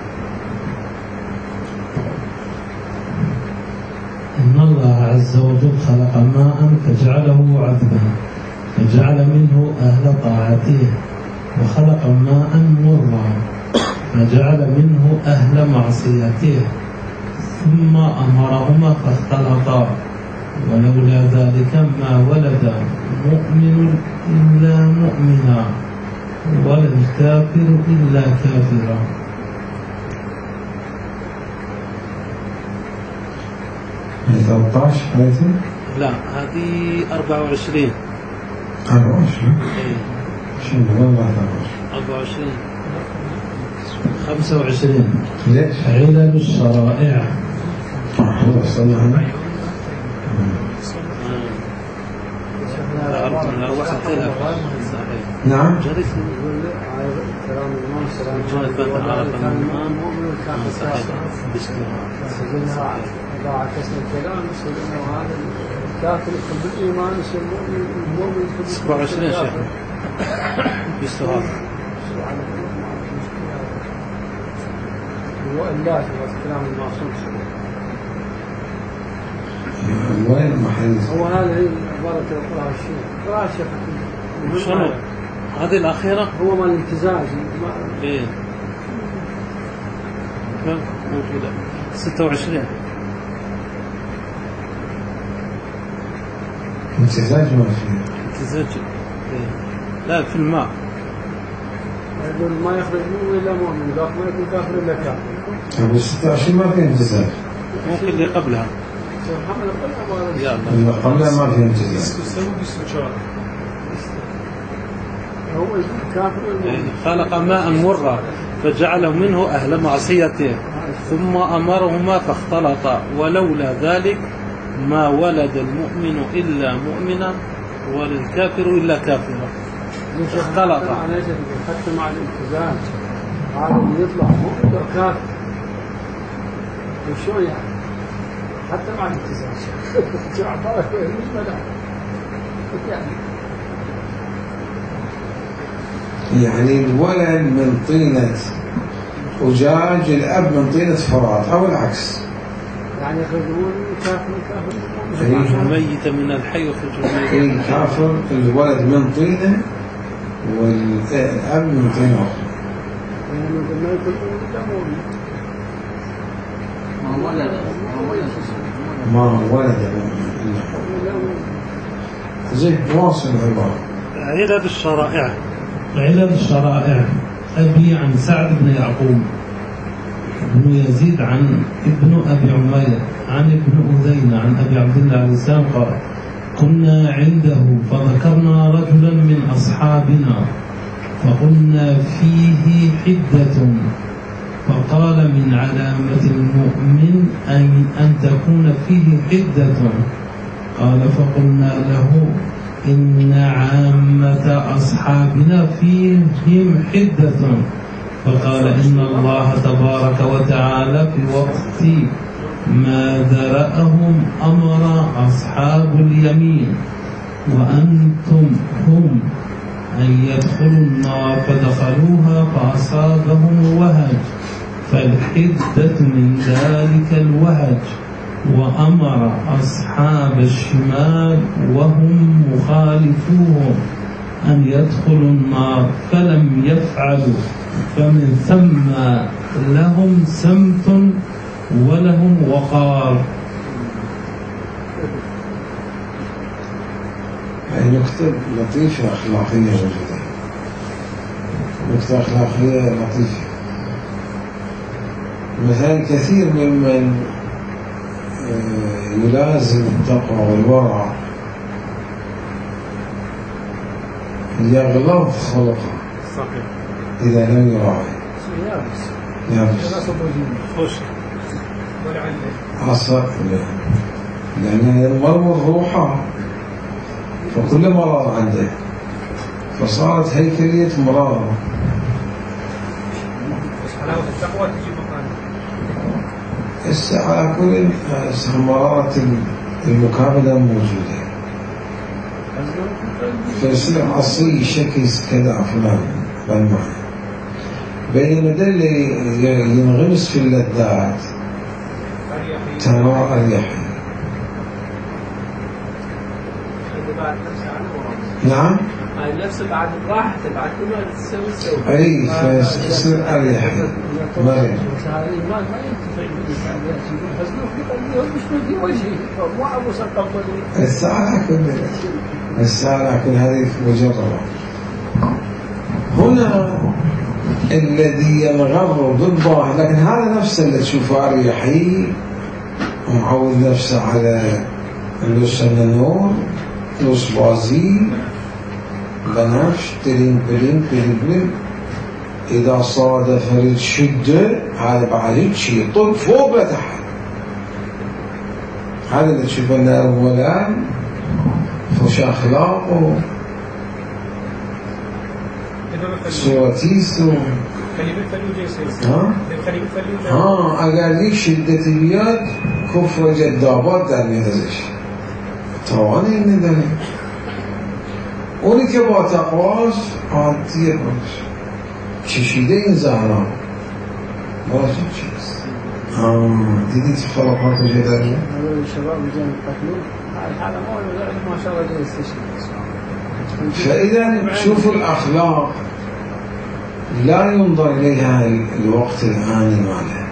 إن الله عز وجل خلق ماء فجعله عذبا فجعل منه أهل طاعته، وخلق ماء مرا فجعل منه أهل معصيته، ثم أمرهما فاختلطا، ولولا ذلك ما ولد مؤمن إلا مؤمنا ولا الكافر إلا كافرا. ثلاثة عشر هذه؟ لا هذه أربعة وعشرين. أربعة وعشرين؟ إيه. شنو والله أربعة وعشرين. خمسة وعشرين. ليش؟ علل الشرائع. الله صلى الله عليه نعم. جريت كلام الإمام سلام إذا عكسنا الكلام يصير إنه هذا الكافر يدخل بالإيمان يصير المؤمن المؤمن يدخل سبعة وعشرين شيخ بالسؤال هو اللاتي كلام المعصوم وين محل؟ هو هذا هي عبارة القراءة الشيخ قراءة الشيخ شنو؟ هذه الأخيرة هو مال الامتزاج. إيه كم موجودة؟ ستة وعشرين. امتزاج ما فيه. امتزاج إيه. لا في الماء. يقول ما يخرج منه إلا مؤمن، ذاك ما يكون كافر إلا كافر. أبو ستة وعشرين ما فيه امتزاج. ممكن اللي قبلها. اللي قبلها ما فيه امتزاج. هو كافر. خلق ماء مرا فجعله منه أهل معصيته، ثم أمرهما فاختلطا، ولولا ذلك ما ولد المؤمن إلا مؤمنا والكافر إلا كافرا. اختلطا. حتى مع الالتزام هذا اللي يطلع مؤمن وكافر وشو يعني حتى مع الالتزام شو عبارة مش مدى يعني الولد من طينة أجاج، الأب من طينة فرات، أو العكس. يعني يخرجون كافر كافر الميت من الحي يخرج الميت. كافر الولد من طينة والأب من طينة أخرى. ما ولد ما ولد زين. واصل العبارة. علل الشرائع. علل الشرائع. أبي عن سعد بن يعقوب بن يزيد عن ابن أبي عمير عن ابن أذين عن أبي عبد الله عليه السلام قال: كنا عنده فذكرنا رجلا من أصحابنا فقلنا فيه حدة، فقال: من علامة المؤمن أن, أن تكون فيه حدة. قال: فقلنا له: إن عامة أصحابنا فيهم حدة. فقال: إن الله تبارك وتعالى في وقت ما ذرأهم أمر أصحاب اليمين وأنتم هم أن يدخلوا النار فدخلوها فأصابهم وهج، فالحدة من ذلك الوهج. وأمر أصحاب الشمال وهم مخالفوهم أن يدخلوا النار فلم يفعلوا، فمن ثم لهم سمت ولهم وقار. هاي نكتة لطيفة أخلاقية موجودة، نكتة أخلاقية لطيفة. مثلا كثير ممن يلازم التقوى والورع يغلظ خلقه إذا لم يراعي. يابس. عصر لأن المرض روحه فكل مرض عنده فصارت هيكلية مرارة. حلاوة التقوى تجيب مكان هسه على كل مرارة المكابدة موجودة فيصير عصي شكل كذا فلان بالمعنى بينما ده اللي ينغمس في اللذات تنوع أريحي. نعم هاي نفسه بعد راحت بعد كل ما تسوي تسوي اي فيصير اريح مرن. ما ما ينتفع بالإنسان يقول حزنه في قلبه مش بدي وجهي ما أبو سقطني الساعة كلها الساعة كل هذه مجربة. هنا الذي ينغر بالظاهر لكن هذا نفسه اللي تشوفه أريحي ومعود نفسه على لوس النور لوس بازي بنفش تلين بلين بلين بلين إذا صادف الشدة هذا بعد شيء طب فوق لتحت. هذا اللي تشوفه لنا أولا فوش أخلاقه سواتيسه ها ها أقال لي شدة اليد كفر جدابات در میدازش توانه این نداره اونی که با تقواش عادیه باش چشیده این زهرا باشه چیست دیدی چه خلاقات کجا داره؟ الشباب بجانب القتلون هذا ما شاء الله جاي يستشهد. فإذا شوفوا الأخلاق لا ينظر إليها الوقت الآن ماله.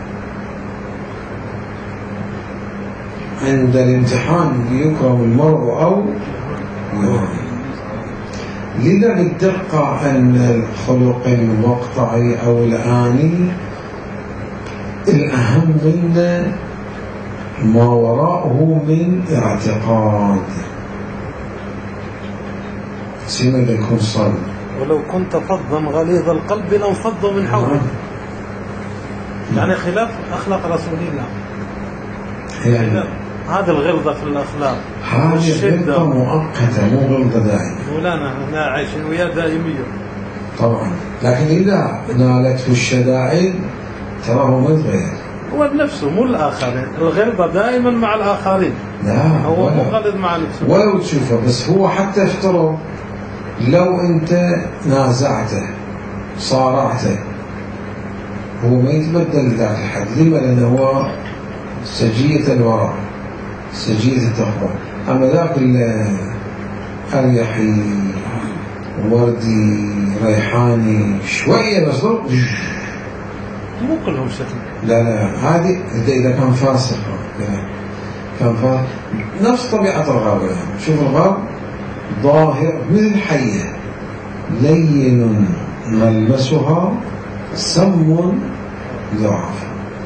عند الامتحان يكرم المرء أو يهان. لذا بالدقة أن الخلق المقطعي أو الآني الأهم من ما وراءه من اعتقاد سيما يكون صلب. ولو كنت فظا غليظ القلب لانفضوا من حولك. يعني خلاف أخلاق رسول الله. يعني هذا الغلظة في الأخلاق هذه غلظة مؤقتة مو غلظة دائمة. مولانا احنا عايشين وياه دائمية طبعا لكن إذا نالته الشدائد تراه متغير هو بنفسه مو الآخرين. الغلظة دائما مع الآخرين لا هو مغلظ مع نفسه ولو تشوفه بس هو حتى افترض لو انت نازعته صارعته هو ما يتبدل ذاك الحد. لما؟ لأنه هو سجية الورع سجية التقوى. أما ذاك الأريحي وردي ريحاني شوية بس مو كلهم شكل. لا لا هذه إذا كان فاسق كان فاسق نفس طبيعة الغاب. شوف الغاب ظاهر مثل حية لين ملمسها سم ضعف.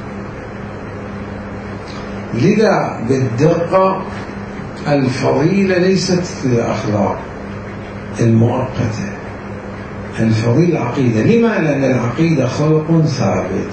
لذا بالدقة الفضيلة ليست في الأخلاق المؤقتة. الفضيلة عقيدة. لما؟ لأن العقيدة خلق ثابت.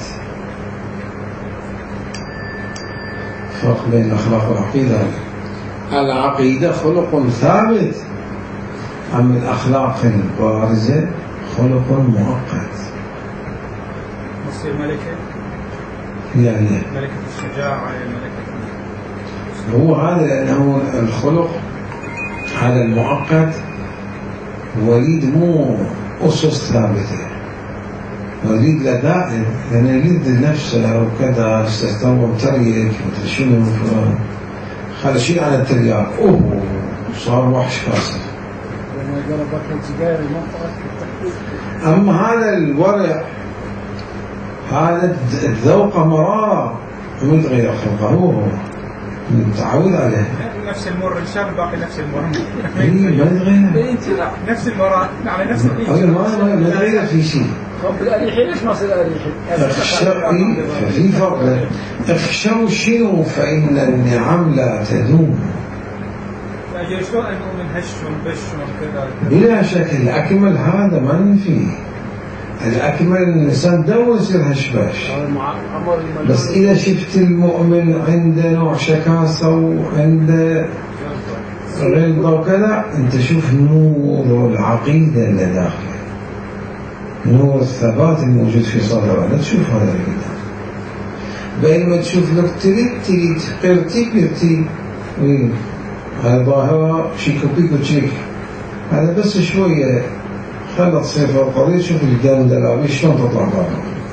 فرق بين الأخلاق والعقيدة. العقيدة خلق ثابت أما الأخلاق البارزة خلق مؤقت. مصير ملكة يعني ملكة الشجاعة ملكة هو هذا لأنه الخلق هذا المؤقت وليد مو أسس ثابتة وليد لدائم لأن يلد نفسه وكذا استخدمه تريك وتشينه فلان خالشين عن الترياق أوه صار وحش كاسر. أما هذا الورع هذا الذوق مرارة ومتغير خلقه هو متعود عليه نفس المر الشاب باقي نفس المر اي ما يتغير نفس المر على نفس الشيء ما ما يتغير في شيء. رب الأريحي ليش ما صير أريحي؟ اخشوا في فرق. اخشوا شنو فإن النعم لا تدوم. أجل شو أنه من هش ونبش وكذا بلا شك الأكمل هذا ما نفيه. الأكمل الإنسان دو يصير هشباش. بس إذا شفت المؤمن عنده نوع شكاسة وعنده غلظة وكذا، أنت شوف نور العقيدة اللي داخله، نور الثبات الموجود في صدره، لا تشوف هذا الكلام. بينما تشوف لك تريد تريد قرتي قرتي وين هذا ظاهرة شيكوبيكو تشيك، هذا بس شوية خلت صفر القضية. شوف الجندلة شلون تطلع برا.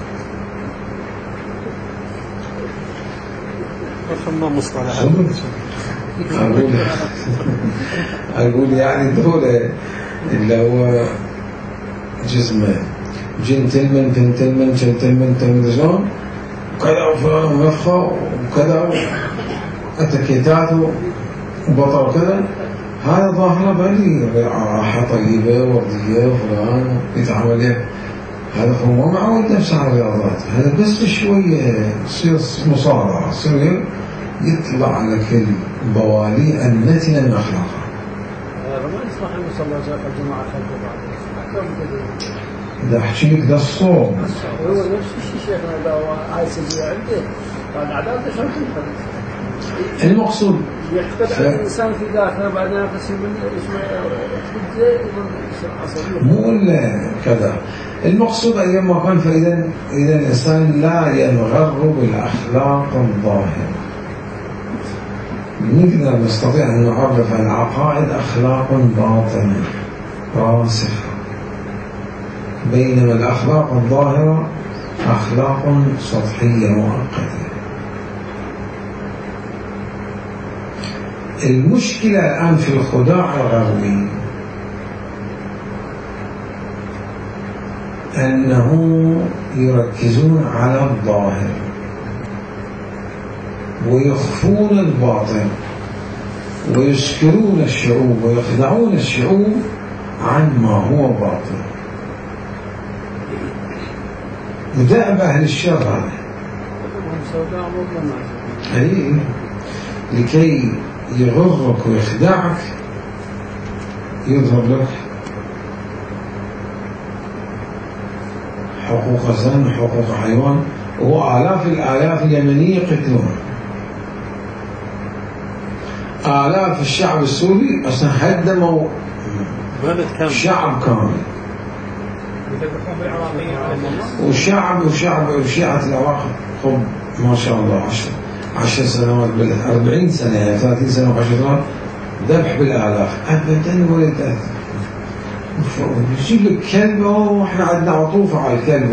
ما مصطلح أقول أقول يعني دولة اللي هو جسمه جنتلمن جنتلمن جنتلمن تمدرجون وكذا وفلان ومفخة وكذا وأتكيتات وبطل وكذا، هذا ظاهرة بالي راحة طيبة وردية وفلان يتعامل. هذا هو ما معود نفسه على الرياضات، هذا بس شوية يصير مصارعة، يصير يطلع لك البوالي النتنة من أخلاقها. هذا ما يصلح أن يصلى الجماعة خلف بعض. إذا أحكي لك ده الصوم هو نفس الشيء شيخنا إذا هو عايز يجي عنده قال عدالة شو تنفذ. المقصود يختبئ الإنسان في داخله بعد نفسه من مو إلا كذا. المقصود أيام ما قال فإذا إذا الإنسان لا ينغر بالأخلاق الظاهرة. نقدر نستطيع أن نعرف العقائد أخلاق باطنة راسخة، بينما الأخلاق الظاهرة أخلاق سطحية مؤقتة. المشكلة الآن في الخداع الغربي أنه يركزون على الظاهر ويخفون الباطن ويسكرون الشعوب ويخدعون الشعوب عن ما هو باطن. ودأب أهل الشر هذا أي لكي يغرك ويخدعك، يظهر لك حقوق زن حقوق حيوان، وآلاف الآلاف اليمنية يقتلون. آلاف الشعب السوري أصلا هدموا شعب كامل، وشعب وشعب وشيعة العراق خب ما شاء الله عشر عشر سنوات بل أربعين سنة يعني ثلاثين سنة وعشر سنوات ذبح بالآلاف أبدا ولا تأثر. يجيب لك كلب وإحنا عندنا عطوفة على الكلب.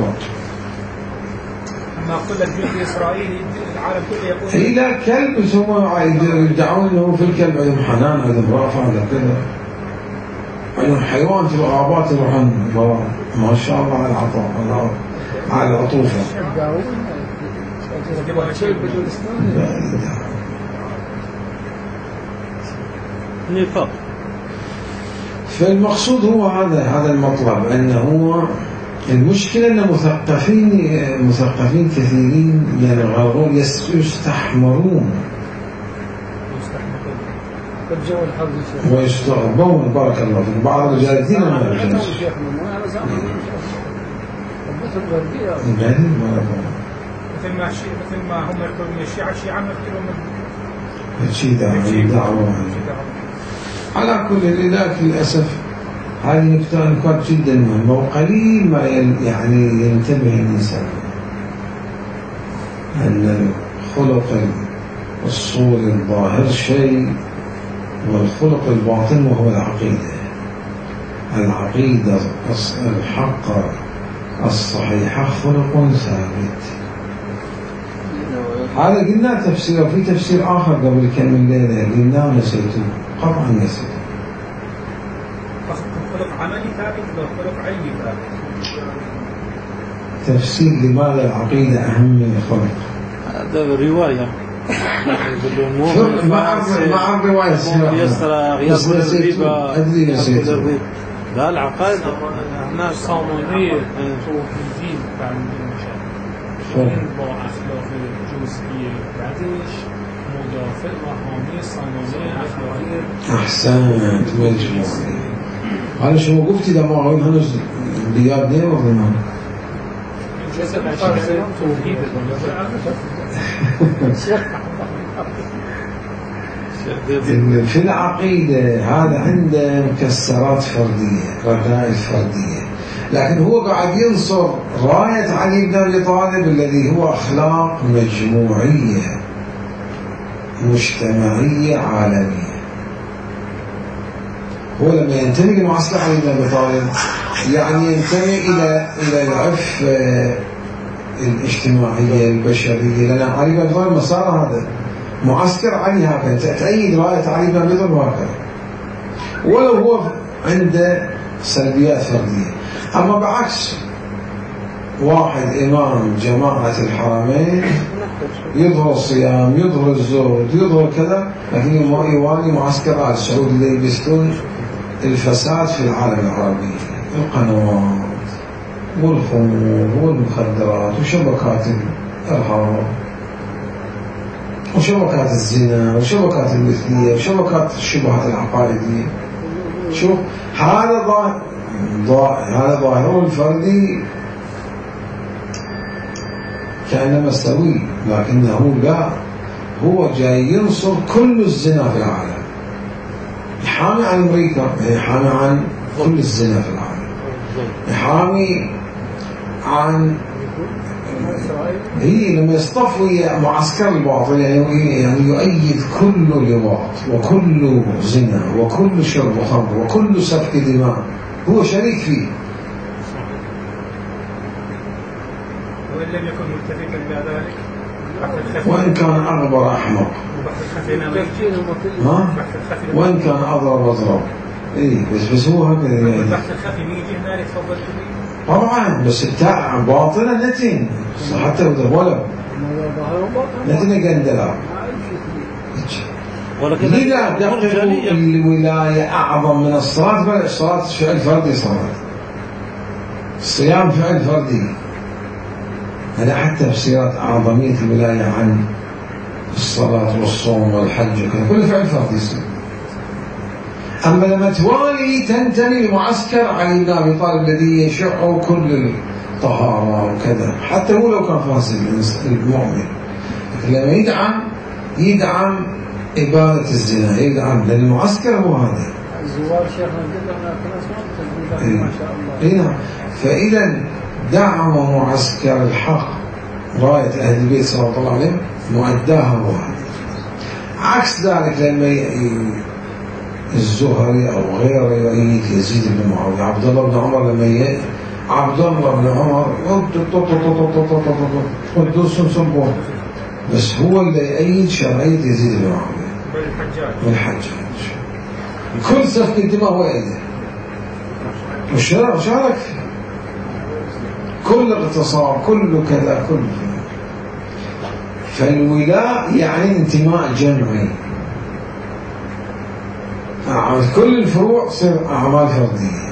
ما أقول لك في إسرائيل العالم كله يقول إيه لا كلب يسموه يدعون إنه في الكلب عندهم حنان عندهم رافع عندهم كذا، عندهم حيوان في الغابات يروحون ما شاء الله على العطاء على العطوفة. نفاق. فالمقصود هو هذا هذا المطلب، أنه هو المشكلة أن مثقفين مثقفين كثيرين ينغرون يستحمرون ويستغربون. بارك الله فيك. بعض رجال الدين ما يرجعون مثل ما مثل ما هم يقولون من الشيعة الشيعة يقولون من الشيعة دعوة. على كل لذلك للأسف هذه نقطة نقاط جدا مهمة، وقليل ما يعني ينتبه الإنسان أن الخلق الصوري الظاهر شيء والخلق الباطن وهو العقيدة. العقيدة الحق الصحيحة خلق ثابت. هذا قلنا تفسير، وفي تفسير آخر قبل كم من ليلة قلنا نسيته قطعا نسيته. خلق عملي ثابت وخلق علمي ثابت. تفسير لماذا العقيدة أهم من الخلق. هذا رواية مع مع الرواية يأكل الربا أدري نسيته. لا العقائد هناك صامونية توحيدين بعد المشاهد أخلاقية جزئية بعدش مدافع وحامية صامونية أخلاقية. أحسنت مجموعة. هذا شو قلت إذا ما هو هنوز بياد نيم ولا ما في العقيدة هذا عنده مكسرات فردية، رذائل فردية، لكن هو قاعد ينصر راية علي بن أبي طالب الذي هو أخلاق مجموعية مجتمعية عالمية. هو لما ينتمي لمعسكر علي بن أبي طالب يعني ينتمي إلى إلى العفة الاجتماعية البشرية، لأن علي بن أبي طالب مسار هذا معسكر علي هكذا، تأيد راية علي بن أبي طالب هكذا، ولو هو عنده سلبيات فردية. أما بعكس واحد إمام جماعة الحرمين يظهر الصيام، يظهر الزهد، يظهر كذا، لكن يوالي معسكر آل سعود اللي يبثون الفساد في العالم العربي، القنوات والخمور والمخدرات وشبكات الإرهاب وشبكات الزنا وشبكات المثلية وشبكات الشبهات العقائدية. شوف هذا ظاهر هذا ظاهره الفردي كأنما سوي، لكنه لا، هو جاي ينصر كل الزنا في العالم، يحامي عن أمريكا، يحامي عن كل الزنا في العالم، يحامي عن هي لما يصطفي معسكر الباطل يعني, يعني يؤيد كل لواط وكل زنا وكل شرب خمر وكل سفك دماء، هو شريك فيه. وإن لم يكن متفقا بذلك وإن كان أغبر أحمق، ها؟ وإن كان أضرب أضرب، إيه بس بس هو هكذا يعني. البحث الخفي بيجي هنا يتفضل طبعا، بس بتاع باطنة نتين حتى ولا نتين قندلا. لذا دققوا الولاية أعظم من الصلاة، بل الصلاة فعل فردي، صلاة الصيام فعل فردي، هذا حتى تفسيرات أعظمية الولاية عن الصلاة والصوم والحج وكذا كل فعل فردي يصير. أما لما توالي تنتمي لمعسكر علي بن أبي طالب الذي يشع كل الطهارة وكذا، حتى هو لو كان فاسد المؤمن، لكن لما يدعم يدعم إبادة الزنا، يدعم، لأن المعسكر هو هذا الزوار شيخنا جدا ما شاء الله. هنا فإذا دعم معسكر الحق راية أهل البيت صلى الله عليه وسلم مؤداها هو هذا. عكس ذلك لما الزهري أو غيره يؤيد يزيد بن معاوية، عبد الله بن عمر لما ي... عبد الله بن عمر قدوس صبور، بس هو اللي يؤيد شرعية يزيد بن معاوية والحجاج، كل سفك الدماء هو يأيده والشرع شارك، كل اغتصاب كل كذا كل. فالولاء يعني انتماء جمعي، كل الفروع تصير أعمال فردية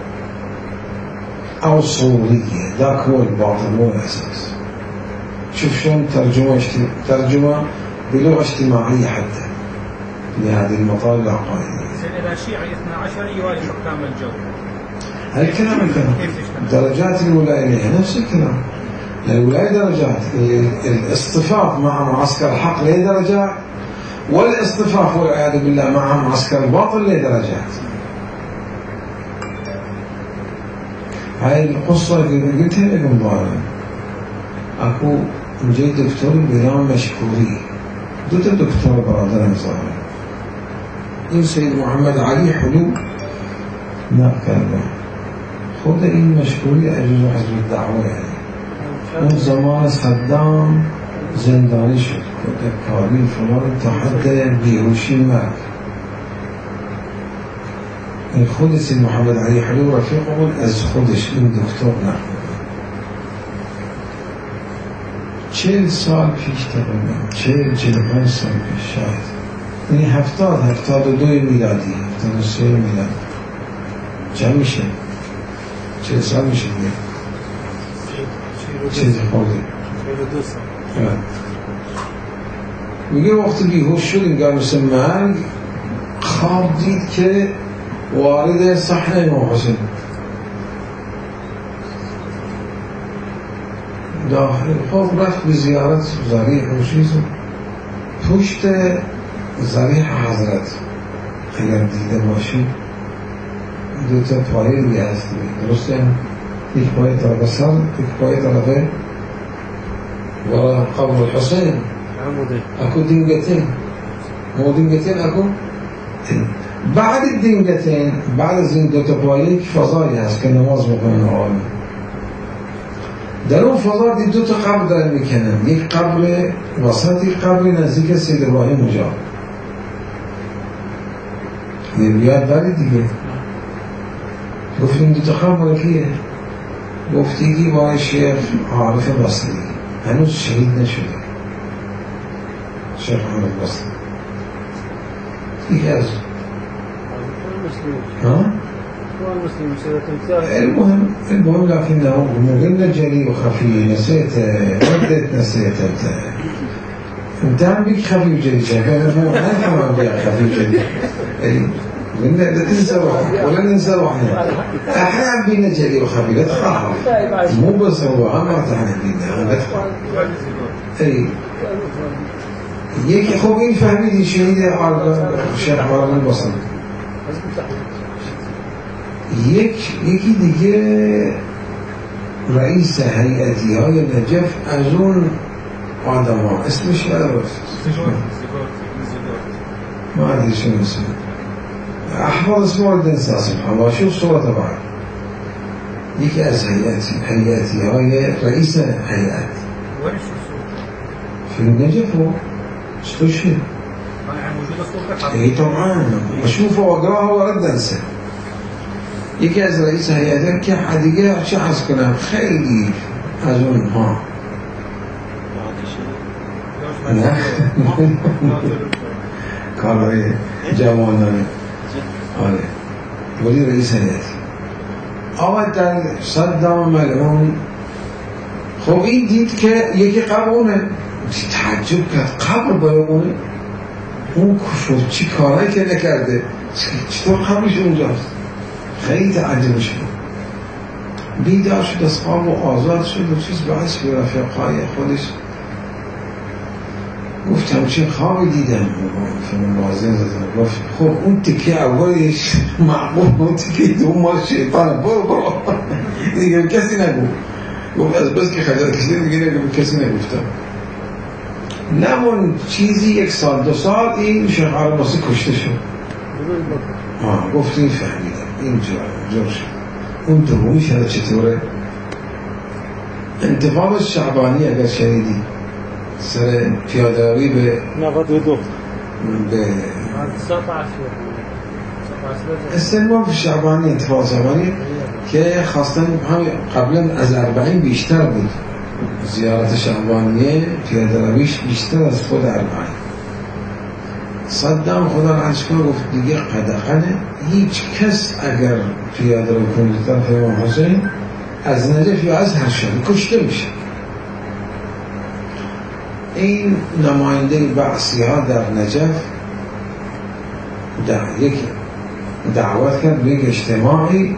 أو صورية، ذاك هو الباطل مو الأساس. شوف شلون ترجمة ترجمة بلغة اجتماعية حتى لهذه المطالب العقائدية. إذا شيعي اثنا عشر يواجه حكام الجو، الكلام الكلام درجات الولاية نفس الكلام، الولاية درجات، الاصطفاف مع معسكر الحق له درجات، والاصطفاف والعياذ بالله مع معسكر الباطل له درجات. هاي القصة اللي قلتها لكم ظاهرا، اكو جاي دكتور بنام مشكوري، دوت الدكتور برادر ظاهرا إن سيد محمد علي حلو ناكله خذ إن مشكوري أجل حزب الدعوة يعني من زمان خدام زنداني شد كاري فلان تحدى بيهوشي مات خذ سيد محمد علي حلو رفيقه از خودش این دکتر نکنه. چهل سال پیش تقریبا چهل چهل پنج سال پیش شاید، یعنی هفتاد هفتاد و دوی میلادی هفتاد و سه میلاد چه میشه؟ چهل سال میشه دیگه چیزی خورده میگه وقتی بیهوش شد اینگاه مثل مرگ خواب دید که وارد صحنه امام حسین داخل خب رفت به زیارت ضریح و چیز پشت ضریح حضرت اگر دیده باشید دو تا پایه دیگه هست درسته هم یک پایه طرف سر یک پایه طرف ورا قبر الحسین اكو دنگتين مو دنگتين اكو بعد الدنگتين بعد از این دو تا پایه فضایی هست که نماز میکنن آقایون در اون فضا دی دو تا قبر دارن میکنن یک قبر وسط یک قبر نزدیک سید ابراهیم اونجا یه بیاد ولی دیگه گفتیم دو تا قبر مالکیه گفتی که با شیخ عارف بصری هنوز شهید نشده شیخ عارف بصری یکی از ها؟ المهم المهم لكنه مهم جلي وخفي نسيته ردت نسيته انت انت عم بيك خفي وجلي شايف انا ما عم بيك خفي وجلي قلنا لا تنسى روحك ولا ننسى روحنا احنا عم بينا جلي وخفي لا تخاف مو بس هو عمرت احنا بينا لا تخاف اي يك خوين فهمي شهيد على الشيخ عمر البصري یک یکی دیگه رئیس هیئتی های نجف از اون آدم ها اسمش یاد باشه ما عادی شو اسمه احفظ اسمه الدنسا سبحانه و شوف صورت بعد یکی از هیئتی هیئتی های رئیس هیئت في النجف هو استشهد اي طبعا اشوفه واقراها وارد انسى یکی از رئیس هیئت که دیگه چه عرض کنم خیلی از اونها نه کارهای جوانانه آره ولی رئیس هیئت آمد در صدام ملعون خب این دید که یکی قبر اونه تعجب کرد قبر برای اونه اون کفر چی کارهایی که نکرده چطور قبرش اونجاست خیلی تعجب شد بیدار شد از خواب و آزاد شد و چیز باعث به رفیقای خودش گفتم چه خوابی دیدم فرمان واضح زدن گفت خب اون تکه اولش معقول اون تکه دوم ما شیطان برو برو دیگه کسی نگو گفت از بس که خجالت کشیدم دیگه نگو کسی نگفتم نمون چیزی یک سال دو سال این شیخ عرباسی کشته شد آه گفت این فهمیدم این جور شد اون دومی شده چطوره انتفاض شعبانی اگر شنیدی سر پیاده‌روی به نود و دو به استنباف شعبانی انتفاض شعبانی که خواستن قبلا از اربعین بیشتر بود زیارت شعبانیه پیاده‌رویش بیشتر از خود اربعین صدام خدا العشقا گفت دیگه قدقنه هیچ کس اگر پیاده رو کنید طرف امام حسین از نجف یا از هر شد کشته میشه این نماینده بعثی ها در نجف در یک دعوت کرد به یک اجتماعی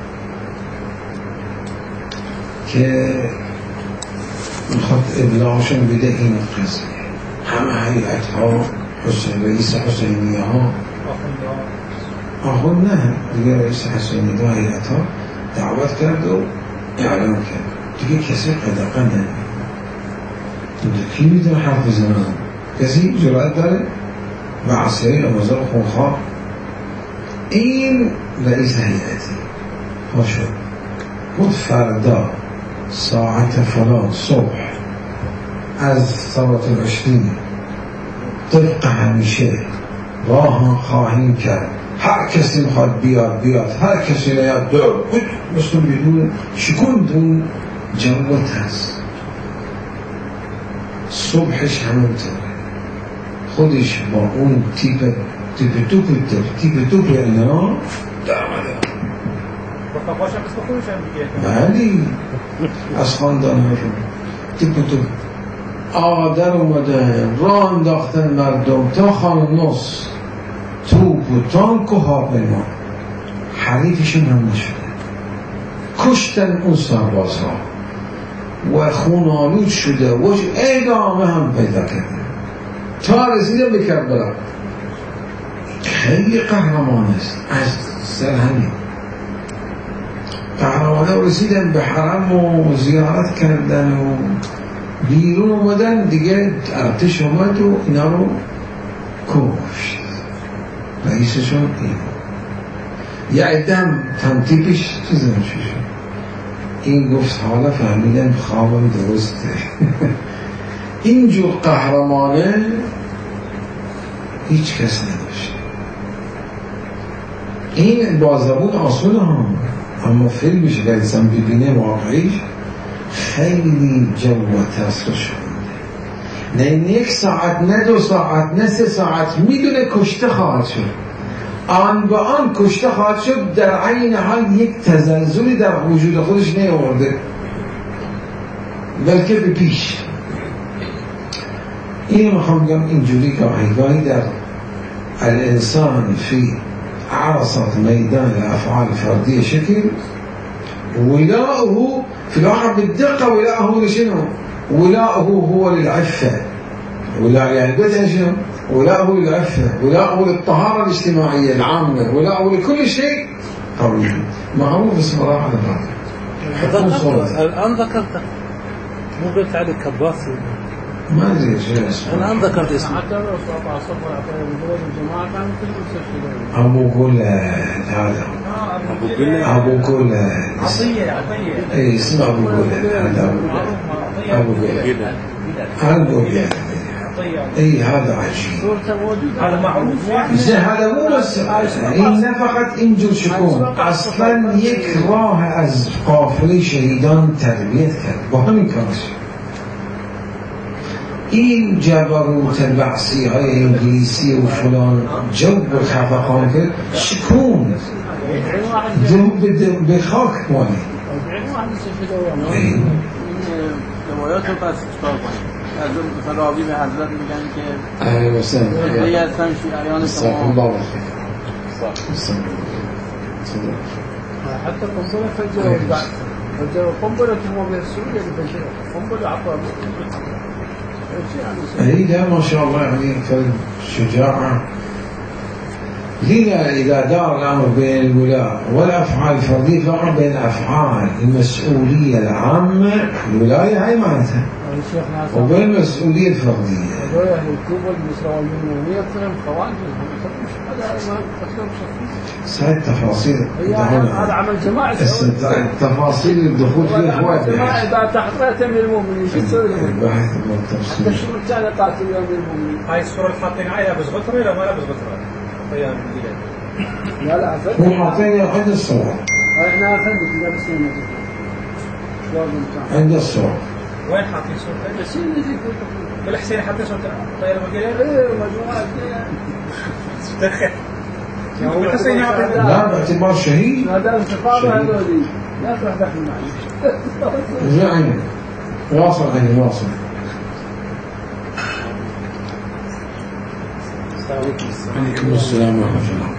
که میخواد ابلاغشون بده این قضیه همه هیئت ها حسین رئیس حسینیه ها آخوند نه دیگه رئیس حسینیه ها هیئت ها دعوت کرد و اعلام کرد دیگه کسی قدقه نه کی میتونه حرف بزنه کسی جرأت داره بعثی امازار خونخواه این رئیس هیئتی ها شد بود فردا ساعت فلان صبح از ساعت العشرین طبق همیشه راه خواهیم کرد هر کسی میخواد بیاد بیاد هر کسی نیاد دور بود مثل بدون شکوند اون جوت هست صبحش همونطوره خودش با اون تیپ تیپ توپ تیپ توپ اینا در آمده بلی از خاندان هاشون تیپ توپ آقا در اومدن راه انداختن مردم تا خانونس توپ و تانک و هاپیما حریفشون هم نشده کشتن اون سربازها و خونالود شده و ادامه هم پیدا کرده تا رسیده به کربلا. خیلی قهرمان است از سرهنی. قهرمانه رسیدن به حرم و زیارت کردن و بیرون اومدن دیگه ارتش اومد و اینا رو کشت. رئیسشون این یه عدم تمتیبش چیزم چی شد. این گفت حالا فهمیدم خوابم درسته. اینجور قهرمانه هیچ کس نداشت. این با زبون آسونه ها، اما فیلمش که انسان ببینه واقعیش خیلی جو و تاثیرش کننده. نه یک ساعت نه دو ساعت نه سه ساعت میدونه کشته خواهد شد، آن به آن کشته خواهد شد، در عین حال یک تزلزلی در وجود خودش نیاورده بلکه به پیش. این میخوام بگم اینجوری که هیگاهی در الانسان فی عرصة میدان الافعال فردیه شکل ولاؤه في الواقع بالدقة ولاؤه لشنو؟ ولاؤه هو للعفة. ولاء يعني بدأ شنو؟ ولاؤه للعفة، ولاؤه للطهارة الاجتماعية العامة، ولاؤه لكل شيء قوي معروف اسمه راح على بعض. الآن ذكرت مو قلت عليك كباسي ما ادري ايش اسمه. الآن ذكرت اسمه. حتى لو صار صفر أعطيه الجماعة كانوا كلهم أبو كلاد هذا. أبو كلاد. أبو كلاد. عطية عطية. إيه اسمه أبو كلاد هذا. أبو كلاد. أبو كلاد. إيه هذا عجيب. هذا معروف. زين هذا مو بس إن فقط إنجل شكون أصلاً يكره از قافله شهيدان تربيت کرد با همین کارش. این جبروت البعثی های انگلیسی و فلان جو خفقان کرد شکون به خاک مالی. روایات رو پس چکار کنیم؟ از مثلا راوی به حضرت میگن که اهل وسلم خیلی هستن شیعیان شما حتی قنبله فجر فجر قنبله که ما به سوریه فجر قنبله عطا هي ده ما شاء الله يعني فرد شجاعة. هنا إذا دار الأمر بين الولاء والأفعال الفردية فقط بين أفعال المسؤولية العامة الولاية هاي معناتها وبين المسؤولية الفردية. هاي التفاصيل هذا عمل جماعي. التفاصيل الدخول فيها هواية جماعي بعد تحقيقات من المؤمنين شو تسوي لهم؟ بحث التفصيل. الشروط كان قاتل يوم المؤمنين. هاي الصورة اللي حاطين عليها بس غطرة ولا ما لابس غطرة؟ طيب لا لا هو حاطين عند الصور. احنا فندق لابسين عند الصور. وين حاطين صورة؟ الحسين اللي بالحسين حاطين صورة طيب وكيل؟ ايه مجموعة تدخل. لا باعتبار شهيد. هذا انتقام هذولي لا تروح دخل معي. يعني واصل عندي واصل. عليكم السلام ورحمة الله.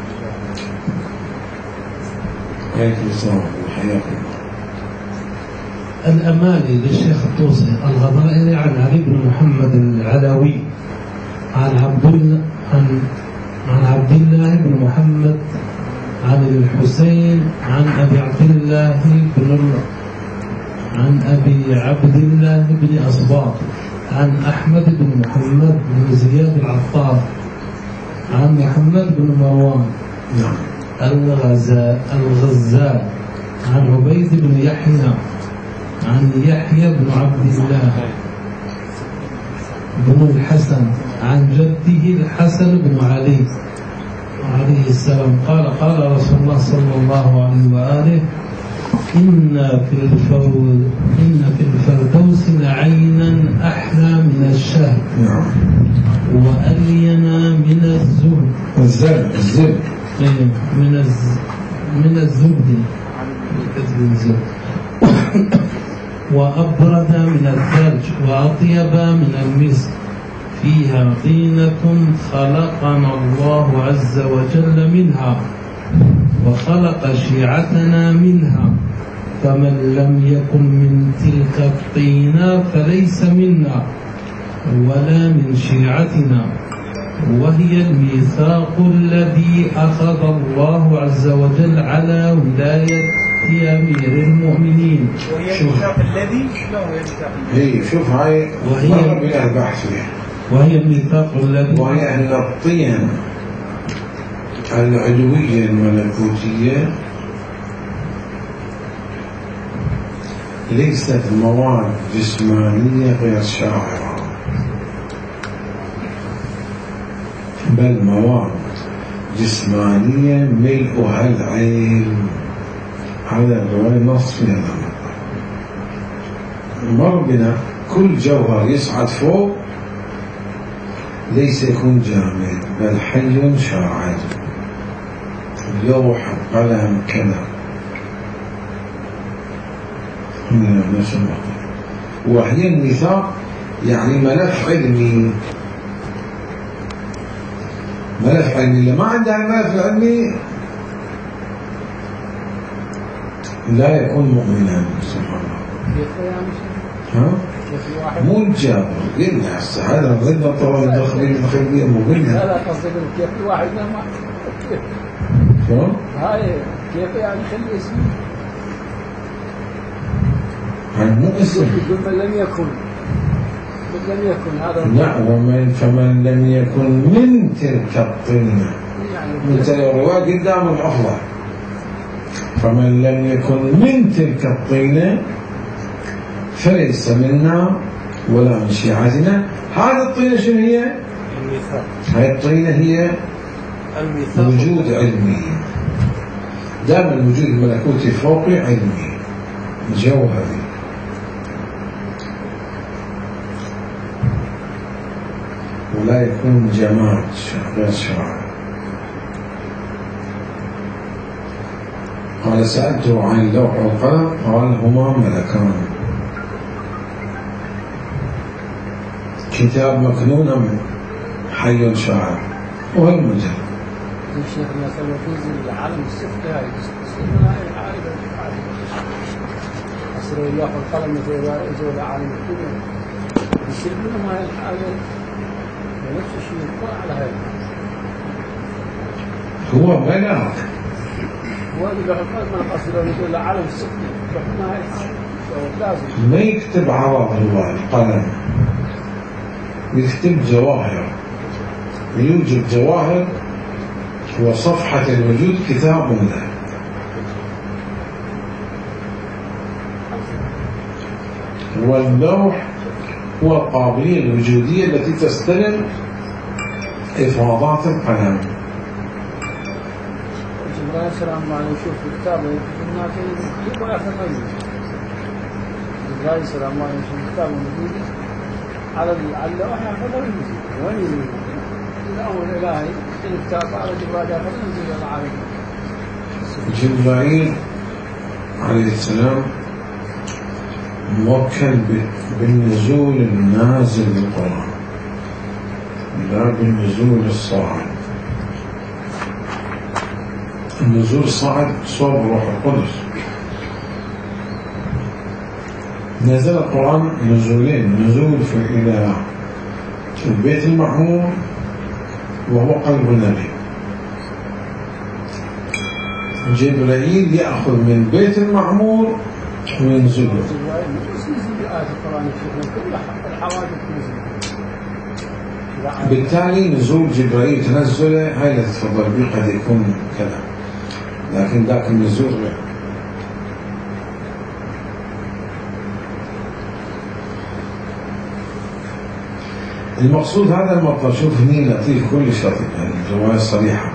عليكم السلام حياكم الله. الأماني للشيخ الطوسي الغضائري عن علي بن محمد العلوي عن عبد الله عن عن عبد الله بن محمد عن الحسين عن أبي عبد الله بن عن أبي عبد الله بن أصباط عن أحمد بن محمد بن زياد العطار عن محمد بن مروان الغزاء الغزاء عن عبيد بن يحيى عن يحيى بن عبد الله بن الحسن عن جده الحسن بن علي عليه السلام قال قال رسول الله صلى الله عليه وآله إن في الفردوس إن في الفردوس لعينا أحلى من الشهد وألينا من الزهد الزبد الزبد من الز من الزبد وأبرد من الثلج وأطيب من المسك فيها طينة خلقنا الله عز وجل منها وخلق شيعتنا منها فمن لم يكن من تلك الطينة فليس منا ولا من شيعتنا، وهي الميثاق الذي أخذ الله عز وجل على ولاية أمير المؤمنين. وهي الميثاق الذي هي شوف هاي مرة بلا البحث فيها. وهي الميثاق الذي وهي أن الطين العلوية الملكوتية ليست مواد جسمانية غير شاعرة، بل مواد جسمانية ملؤها العلم. هذا الرواية نص فيها مر بنا كل جوهر يصعد فوق ليس يكون جامد بل حي شاعر، لوح قلم كذا وهي الميثاق يعني ملف علمي. ملف علمي اللي ما عنده الملف العلمي لا يكون مؤمنا. سبحان الله. ها؟ مو الجابر قلنا هسه هذا ضد طبعا الداخلين الخليجيه مو قلنا. لا لا قصدي كيف الواحد ما كيف شلون؟ هاي كيف يعني خلي اسمه هاي مو اسم. يقول من لم يكن من لم يكن هذا لا ومن فمن لم يكن من تلك الطينة من تلك الرواية قدام الأفضل. فمن لم يكن من تلك الطينة فليس منا ولا من شيعتنا. هذه الطينة شنو هي؟ الميثاق. هذه الطينة هي الميثاق وجود علمي. دائما الوجود الملكوتي الفوقي علمي جوهري. ولا يكون جماد غير شرعي. قال سألته عن اللوح والقلم قال هما ملكان، كتاب مكنون أم حي شاعر والمجال. الشيخ مثلا في العالم السفلي هاي السفلي هاي العالم أسر اللوح والقلم في العالم الدنيا يصير منهم هاي الحاجة نفس الشيء يطلع على هاي. هو ملاك. هو اللوح والقلم ما قصده يقول العالم السفلي رحنا هاي الحاجة لازم ما يكتب عرض هو القلم، يكتب جواهر. يوجد جواهر وصفحة الوجود كتاب له. واللوح هو القابلية الوجودية التي تستلم إفاضات القلم. جبرائيل السلام ما يشوف الكتاب الناس يبغى ياخذ منه. جبرائيل السلام ما يشوف الكتاب الموجود على على اللوح ياخذ منه. وين الأمر الإلهي الكتاب على جبرائيل ياخذ منه العالم. جبرائيل عليه السلام موكل بالنزول النازل للقرآن لا بالنزول الصاعد. النزول الصاعد صوب روح القدس. نزل القرآن نزولين، نزول في إلى البيت المعمور وهو قلب النبي. جبرائيل يأخذ من بيت المعمور وينزله. بالتالي نزول جبرائيل تنزله هاي اللي تفضل به قد يكون كذا، لكن ذاك النزول غير. المقصود هذا المطلب. شوف هني لطيف كلش لطيف يعني الرواية صريحة.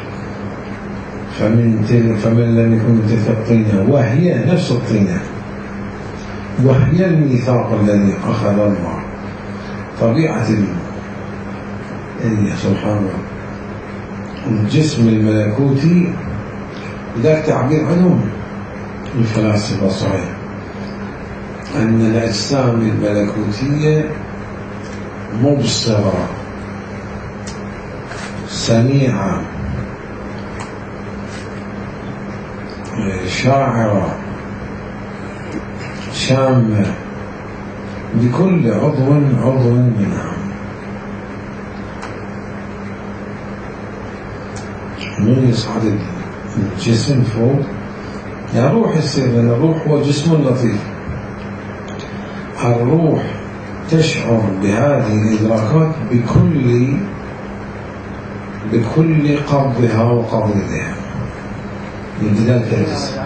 فمن تل فمن لم يكن من تلك الطينة وهي نفس الطينة وهي الميثاق الذي أخذ الله. طبيعة سبحان الله الجسم الملكوتي ذاك تعبير عنهم الفلاسفة صحيح أن الأجسام الملكوتية مبصرة سميعة شاعرة شامة لكل عضو عضو منها. من يصعد الجسم فوق يعني الروح يصير، لأن الروح هو جسم لطيف. الروح تشعر بهذه الإدراكات بكل بكل قبضها وقبضها من دلالة الجسم.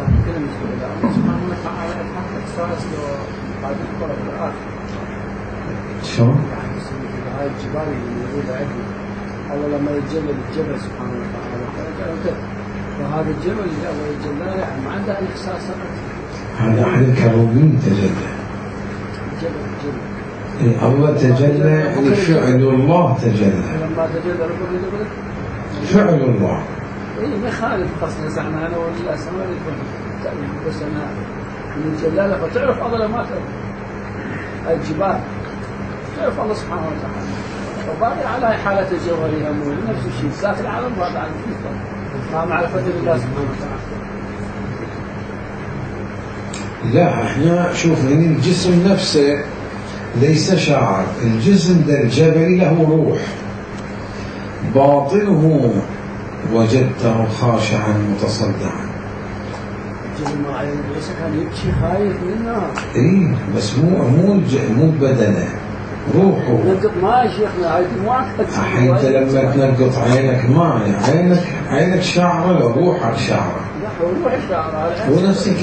شلون؟ هاي الجبال اللي موجودة عندنا الله لما يتجلى بالجبل سبحانه وتعالى، وهذا الجبل اللي الله يتجلى يعني ما عنده إحساس. هذا أحد الكروبين تجلى. الجبل الجبل. إيه الله تجلى يعني فعل الله تجلى. لما تجلى ربنا يقول فعل الله. إيه ما يخالف قصدنا احنا أنا ولا سمعنا بس أنا من الجلالة فتعرف الله ما تعرف الجبال تعرف الله سبحانه وتعالى. وباقي على حالة الجوهرية مو نفس الشيء ساكن العالم هذا على الفطرة ما معرفة الله سبحانه وتعالى. لا احنا شوف يعني الجسم نفسه ليس شاعر، الجسم ذا الجبل له روح، باطنه وجدته خاشعا متصدعا. الجسم ما عليه ليس كان يبكي خايف منه. ايه بس مو مو مو بدنه، روحه. نقط ما يا شيخنا هاي مو اكثر. الحين انت لما تنقط عينك ما عينك عينك شعره، روحك شعره. لا روح شعره. هو نفس